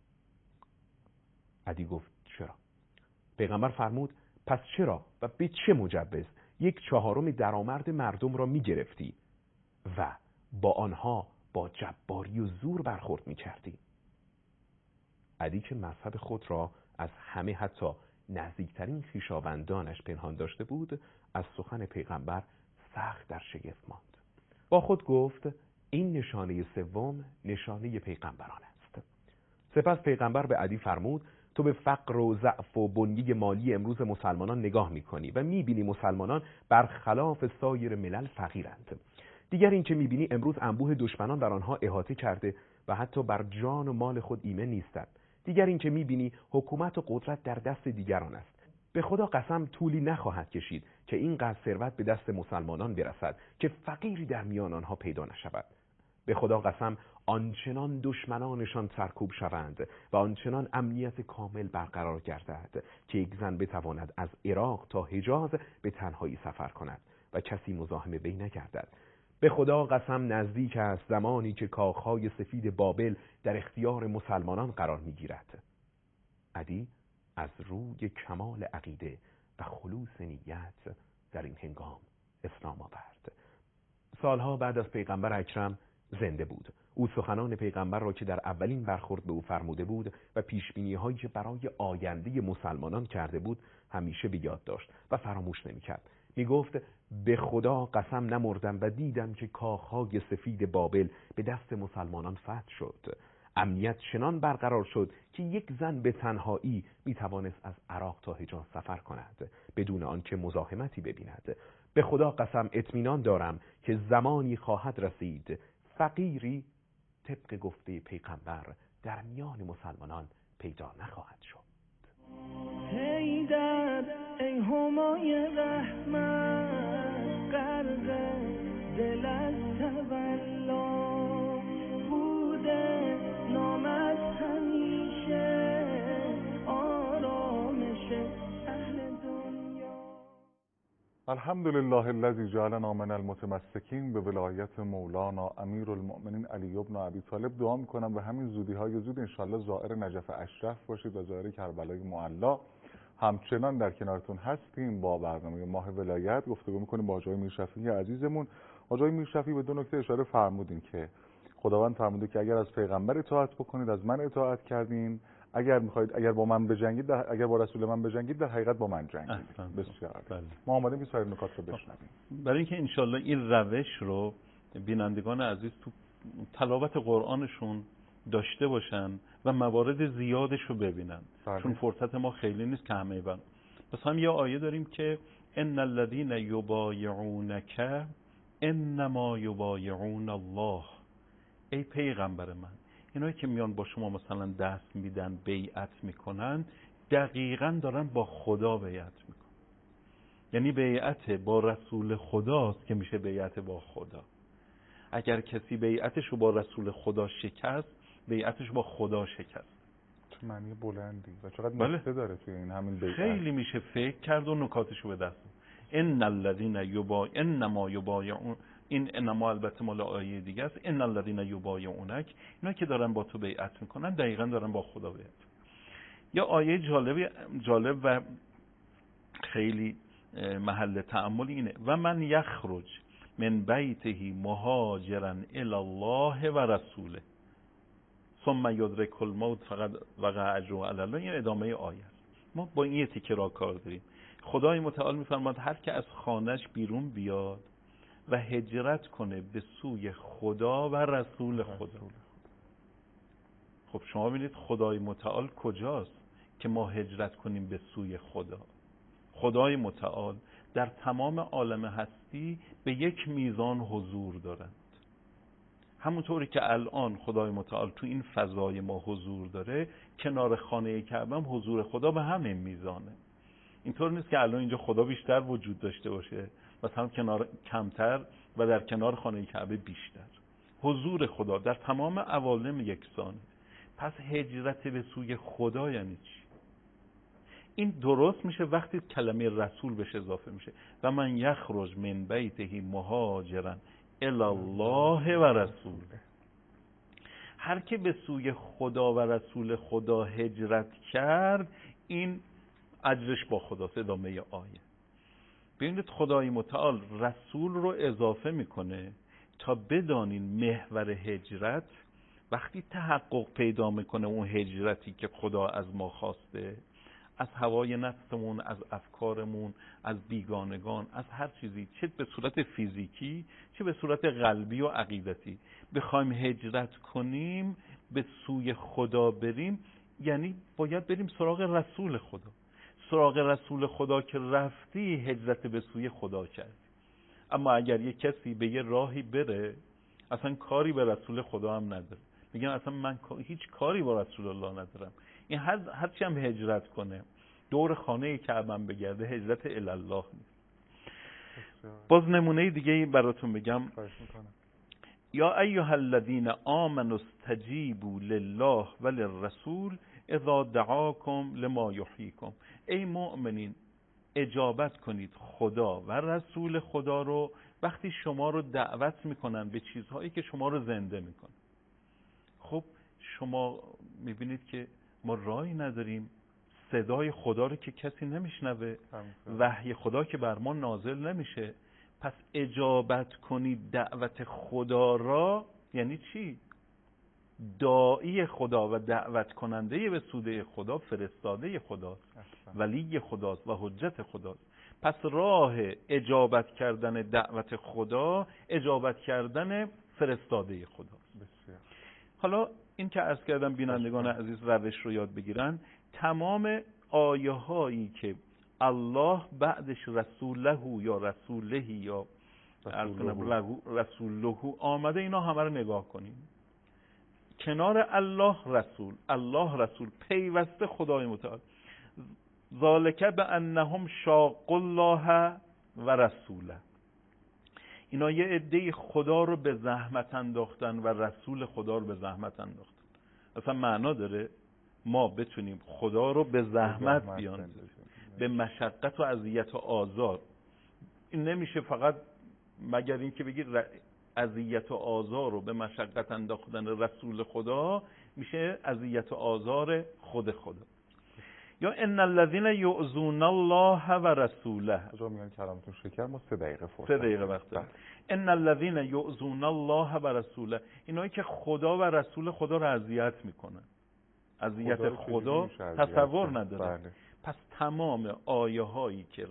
Speaker 10: عدی گفت چرا؟ پیغمبر فرمود پس چرا و به چه مجوز 1/4 درآمد مردم را می گرفتی و با آنها با جباری و زور برخورد می کردی؟ عدی که مذهب خود را از همه حتی نزدیکترین خویشاوندانش پنهان داشته بود از سخن پیغمبر سخت در شگفت ماند. با خود گفت این نشانه سوم نشانه پیغمبران است. سپس پیغمبر به عدی فرمود تو به فقر و ضعف و بنیه مالی امروز مسلمانان نگاه می‌کنی و می‌بینی مسلمانان برخلاف سایر ملل فقیرند. دیگر این که می‌بینی امروز انبوه دشمنان بر آنها احاطه کرده و حتی بر جان و مال خود ایمن نیستند. دیگر این که می‌بینی حکومت و قدرت در دست دیگران است. به خدا قسم طولی نخواهد کشید که اینقدر ثروت به دست مسلمانان برسد که فقیری در میان آنها پیدا نشود. به خدا قسم آنچنان دشمنانشان سرکوب شوند و آنچنان امنیت کامل برقرار گردد که یک زن بتواند از عراق تا حجاز به تنهایی سفر کند و کسی مزاحم وی نگردد. به خدا قسم نزدیک است زمانی که کاخهای سفید بابل در اختیار مسلمانان قرار می‌گیرد. عدی از روی کمال عقیده و خلوص نیت در این هنگام اسلام آورد. سالها بعد از پیغمبر اکرم زنده بود. او سخنان پیغمبر را که در اولین برخورد به او فرموده بود و پیشبینی‌هایی که برای آینده مسلمانان کرده بود همیشه به یاد داشت و فراموش نمی‌کرد. میگفت به خدا قسم نمردم و دیدم که کاخهای سفید بابل به دست مسلمانان فتح شد. امنیت چنان برقرار شد که یک زن به تنهایی میتوانست از عراق تا حجاز سفر کند بدون آنکه مزاحمتی ببیند. به خدا قسم اطمینان دارم که زمانی خواهد رسید فقیری طبق گفته پیغمبر در میان مسلمانان پیدا نخواهد شد.
Speaker 1: حیدر ای همای رحمت غرق دل از تولا بوده نامت همیشه آرامش اهل دنیا.
Speaker 2: الحمد لله الذی جعلنا من المتمسکین به ولایت مولانا امیرالمؤمنین علی بن ابی طالب. دعا میکنم به همین زودی‌های زود انشالله زائر نجف اشرف باشید و زائر کربلای معلا. همچنان در کنارتون هستیم با برنامه ماه ولایت. گفتگو میکنیم با آقای میرشفیعی عزیزمون. آقای میرشفیعی به دو نکته اشاره فرمودین که خداوند فرموده که اگر از پیغمبر اطاعت بکنید از من اطاعت کردین، اگر با من بجنگید اگر با رسول من بجنگید در حقیقت با من جنگید. بسیار
Speaker 9: بله.
Speaker 2: ما آمادیم این سایر نکات رو بشنویم.
Speaker 9: برای اینکه انشالله این روش رو بینندگان عزیز تو تلاوت قرآنشون داشته باشن و موارد زیادش رو ببینن.
Speaker 2: بله.
Speaker 9: چون فرصت ما خیلی نیست که همه ببینن. پس هم یه آیه داریم که ان الذين یبایعونک انما یبایعون الله. ای پیغمبر من، اینایی که میان با شما مثلا دست میدن بیعت میکنن دقیقاً دارن با خدا بیعت میکنن. یعنی بیعت با رسول خداست که میشه بیعت با خدا. اگر کسی بیعتش رو با رسول خدا شکست، بیعتش با خدا شکست.
Speaker 2: چه معنی بلندی و چقدر نکته داره توی این همین بیعت.
Speaker 9: خیلی میشه فکر کرد و نکاتش رو به دست. ان الذين انما یبایعون، این انما البته مال آیه دیگه است. ان الذين یبایعونک، اینا که دارن با تو بیعت میکنن دقیقاً دارن با خدا بیعت. یا آیه جالب و خیلی محل تأمل اینه و من یخرج من بیته مهاجرا الی الله و رسوله ثم یدرک الموت فقد وقع اجره علی الله. این ادامه آیه است. ما با این تیکه را کار داریم. خدای متعال میفرماد هر که از خانهش بیرون بیاد و هجرت کنه به سوی خدا و رسول خدا. خب شما ببینید خدای متعال کجاست که ما هجرت کنیم به سوی خدا؟ خدای متعال در تمام عالم هستی به یک میزان حضور دارند. همونطوری که الان خدای متعال تو این فضای ما حضور داره، کنار خانه کعبه هم حضور خدا به همین میزانه. اینطور نیست که الان اینجا خدا بیشتر وجود داشته باشه مثلا کنار کمتر و در کنار خانه کعبه بیشتر. حضور خدا در تمام عوالم یکسانه. پس هجرت به سوی خدا یعنی چی؟ این درست میشه وقتی کلمه رسول بهش اضافه میشه و من یخرج من بیته مهاجرا الی الله و رسوله. هر که به سوی خدا و رسول خدا هجرت کرد این اجرش با خداست. ادامه آیه ببینید خدای متعال رسول رو اضافه میکنه تا بدانین محور هجرت وقتی تحقق پیدا میکنه اون هجرتی که خدا از ما خواسته، از هوای نفسمون، از افکارمون، از بیگانگان، از هر چیزی، چه به صورت فیزیکی چه به صورت قلبی و عقیدتی بخوایم هجرت کنیم به سوی خدا بریم، یعنی باید بریم سراغ رسول خدا. سراغ رسول خدا که رفتی هجرت به سوی خدا کردی. اما اگر یک کسی به یه راهی بره اصلا کاری به رسول خدا هم نداره، میگن اصلا من هیچ کاری با رسول الله ندارم، این هرچی هم هجرت کنه دور خانه کعبه بگرده هجرت الی الله نیست. باز نمونه دیگه براتون بگم. یا ایها الذین آمنوا استجیبوا لله وللرسول اذا دعاکم لما یحییکم. ای مؤمنین اجابت کنید خدا و رسول خدا رو وقتی شما رو دعوت میکنن به چیزهایی که شما رو زنده میکنن. خب شما میبینید که ما راهی نداریم، صدای خدا رو که کسی نمیشنوه، وحی خدا که بر ما نازل نمیشه. پس اجابت کنید دعوت خدا را یعنی چی؟ داعی خدا و دعوت کننده به سوی خدا فرستاده خداست، ولی خداست و حجت خداست. پس راه اجابت کردن دعوت خدا اجابت کردن فرستاده خداست.
Speaker 2: بسیار.
Speaker 9: حالا این که عرض کردم بینندگان عزیز روش رو یاد بگیرن. تمام آیه هایی که الله بعدش رسوله یا رسوله یا رسوله آمده اینا همه رو نگاه کنیم. کنار الله رسول، الله رسول، پیوسته خدای متعال. ذالک بانهم شاقوا الله و رسوله. اینا یه عده خدا رو به زحمت انداختن و رسول خدا رو به زحمت انداختن. اصلا معنا داره ما بتونیم خدا رو به زحمت بیاندازیم، به مشقت و اذیت و آزار. این نمیشه فقط مگر اینکه بگی اذیت و آزار رو به مشقت انداختن رسول خدا، میشه اذیت و آزار خود خدا. یا ان الذين يؤذون الله و رسوله.
Speaker 2: اجازه میگن کلامتون شکر، ما 3 دقیقه فرصت
Speaker 9: 3 دقیقه وقت داریم. ان الذين يؤذون الله و رسوله، اینایی که خدا و رسول خدا رو اذیت میکنن. اذیت خدا تصور نداره.
Speaker 2: بله.
Speaker 9: پس تمام آیه هایی که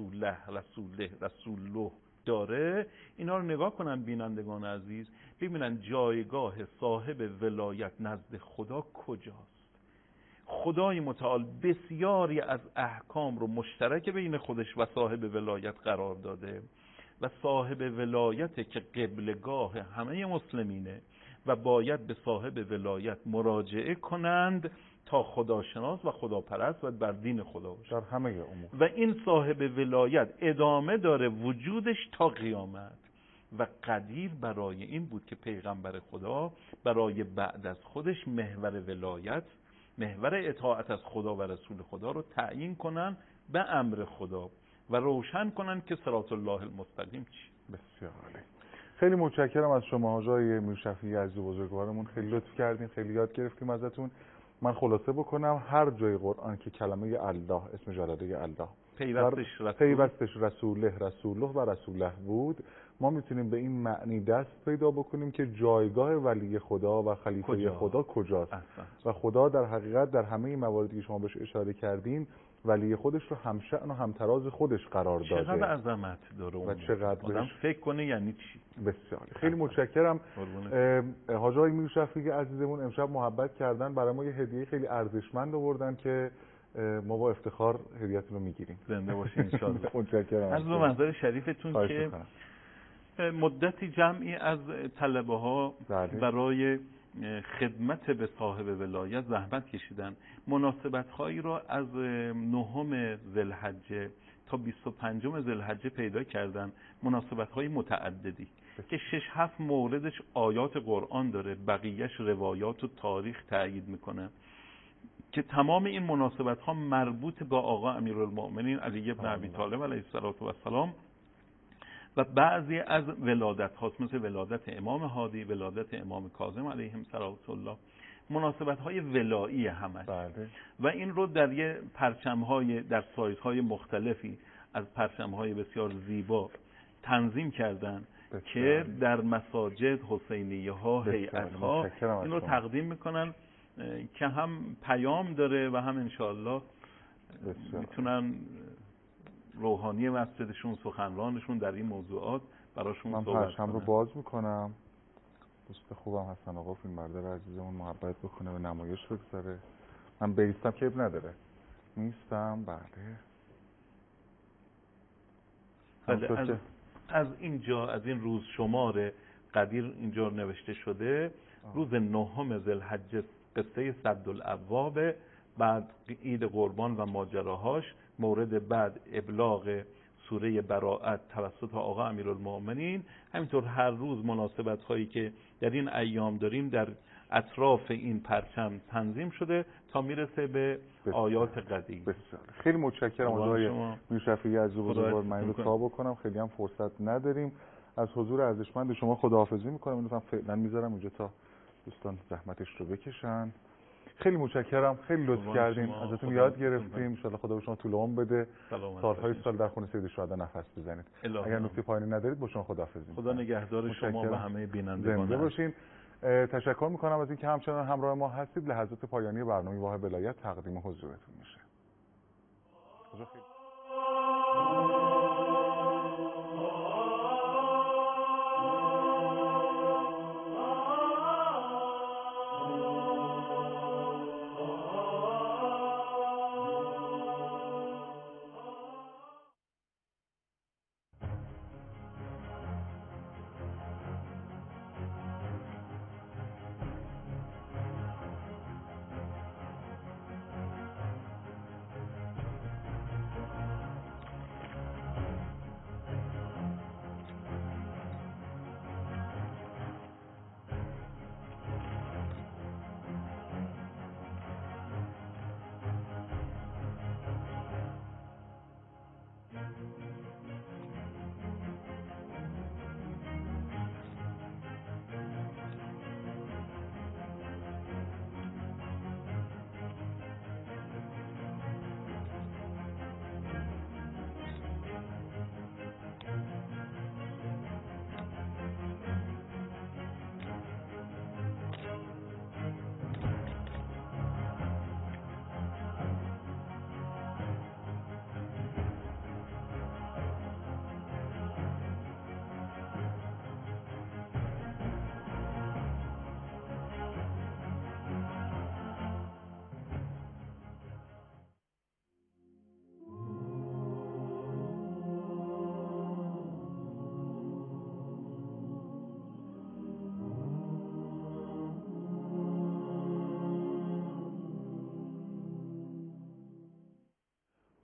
Speaker 9: رسوله داره، اینا رو نگاه کنن بینندگان عزیز، ببینن جایگاه صاحب ولایت نزد خدا کجاست. خدای متعال بسیاری از احکام رو مشترک بین خودش و صاحب ولایت قرار داده و صاحب ولایت که قبلگاه همه مسلمینه و باید به صاحب ولایت مراجعه کنند تا خداشناس و خداپرست و بر دین خدا باشه
Speaker 2: در همه امور.
Speaker 9: و این صاحب ولایت ادامه داره وجودش تا قیامت. و قدیر برای این بود که پیغمبر خدا برای بعد از خودش محور ولایت، محور اطاعت از خدا و رسول خدا رو تعیین کنن به امر خدا و روشن کنن که صراط الله المستقیم چی.
Speaker 2: بسیار عالی. خیلی متشکرم از شما آقای میرشفیعی عزیز و بزرگوارمون، خیلی لطف کردین، خیلی یاد گرفتیم ازتون. من خلاصه بکنم، هر جای قرآن که کلمه الله، اسم جلاله الله پیوستش رسوله و رسوله بود، ما میتونیم به این معنی دست پیدا بکنیم که جایگاه ولی خدا و خلیفه خدا کجاست. و خدا در حقیقت در همه این مواردی که شما بهش اشاره کردین ولی خودش رو همشأن و همتراز خودش قرار داده.
Speaker 9: چقدر عظمت داره
Speaker 2: و چقدر
Speaker 9: آدم فکر کنه یعنی چی.
Speaker 2: بسیار خیلی متشکرم. حاج آقای میرشفیعی عزیزمون امشب محبت کردن، برای ما یه هدیه خیلی ارزشمند آوردن که ما با افتخار هدیه‌تون رو میگیریم.
Speaker 9: زنده باشین ان شاءالله.
Speaker 2: متشکرم.
Speaker 9: از منظر شریفتون که مدتی جمعی از طلبه ها برای خدمت به صاحب ولایت زحمت کشیدن، مناسبت هایی را از 9 ذوالحجه تا 25 ذوالحجه پیدا کردن، مناسبت های متعددی که 6-7 موردش آیات قرآن داره، بقیهش روایات و تاریخ تأیید میکنه که تمام این مناسبت ها مربوط با آقا امیرالمؤمنین علی بن ابی طالب علیه السلام و بعضی از ولادت هاست، مثل ولادت امام هادی، ولادت امام کاظم علیهم السلام، مناسبت های ولایی همش. و این رو در یه پرچم های در سایز های مختلفی از پرچم های بسیار زیبا تنظیم کردن که در مساجد، حسینیه ها، هیئت ها این رو تقدیم میکنن که هم پیام داره و هم انشاءالله میتونن روحانی مسجدشون، سخنرانشون در این موضوعات براشون صحبت کنن.
Speaker 2: من پرچم رو باز میکنم. دوست خوبم حسن آقا فیلم بردار عزیزمون محبت بکنه و نمایش بگذاره. من بیستم که اب نداره، نیستم.
Speaker 9: بله. از اینجا، از این روز شمار قدیر اینجا نوشته شده روز 9 ذوالحجه قصه سدالابواب، بعد عید قربان و ماجراهاش، مورد بعد ابلاغ سوره براءت توسط آقا امیرالمؤمنین، همینطور هر روز مناسبت هایی که در این ایام داریم در اطراف این پرچم تنظیم شده تا میرسه به آیات قدیم.
Speaker 2: بسیار خیلی متشکرم آقای میرشفیعی عزیز و بزرگوار. من رو تا بکنم، خیلی هم فرصت نداریم. از حضور ارزشمند شما خداحافظی میکنم. اینو فعلا میذارم اینجا تا دوستان زحمتش رو بکشن. خیلی متشکرم، خیلی لطف کردین، ازتون یاد گرفتیم. ان شاءالله خدا به شما طول عمر بده، سالهای سال در خونه سید شهدا نفس بزنید. اگر نکته پایانی ندارید با شما خداحافظی.
Speaker 9: خدا نگهدار شما و همه بینندگان.
Speaker 2: زنده باشین. تشکر میکنم از اینکه همچنان همراه ما هستید. لحظات پایانی برنامه واه ولایت تقدیم حضورتون میشه.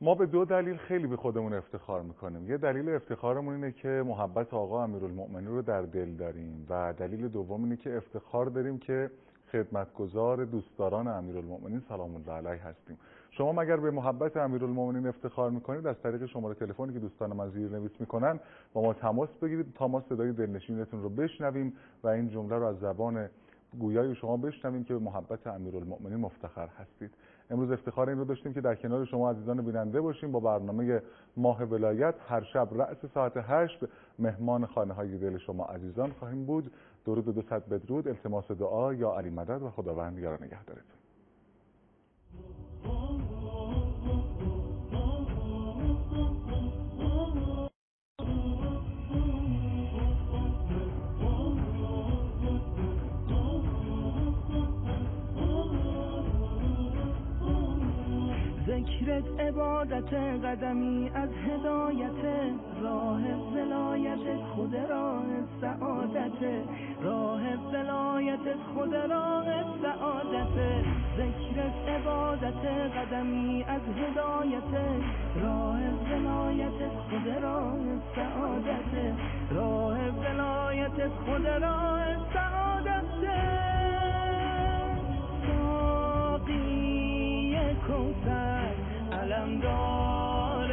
Speaker 2: ما به دو دلیل خیلی به خودمون افتخار میکنیم. یه دلیل افتخارمون اینه که محبت آقا امیرالمؤمنین رو در دل داریم و دلیل دوم اینه که افتخار داریم که خدمتگزار دوستداران امیرالمؤمنین سلام الله علیه هستیم. شما مگر به محبت امیرالمؤمنین افتخار میکنید، از طریق شماره تلفنی که دوستان من زیرنویس میکنن با ما تماس بگیرید تا ما صدای دلنشینتون رو بشنویم و این جمله رو از زبان گویای شما بشنویم که به محبت امیرالمؤمنین مفتخر هستید. امروز افتخار این رو داشتیم که در کنار شما عزیزان بیننده باشیم با برنامه ماه ولایت. هر شب رأس ساعت 8 مهمان خانه های دل شما عزیزان خواهیم بود. درود و 200 بدرود، التماس دعا یا علی مدد و خداوند یار نگهدارتون.
Speaker 1: ذکرت عبادت، قدمی از هدایت، راه ولایت خود راه سعادت، راه ولایت خود راه سعادت. ذکرت عبادت، قدمی از هدایت، راه ولایت خود راه سعادت، راه ولایت خود راه سعادت. کوثر علمدار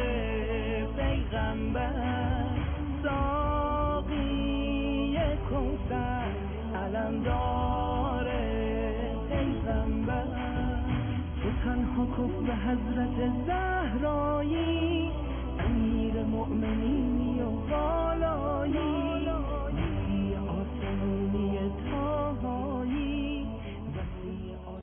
Speaker 1: پیغمبر، ساقی کوثر علمدار پیغمبر. تو تنها کف به حضرت زهرایی،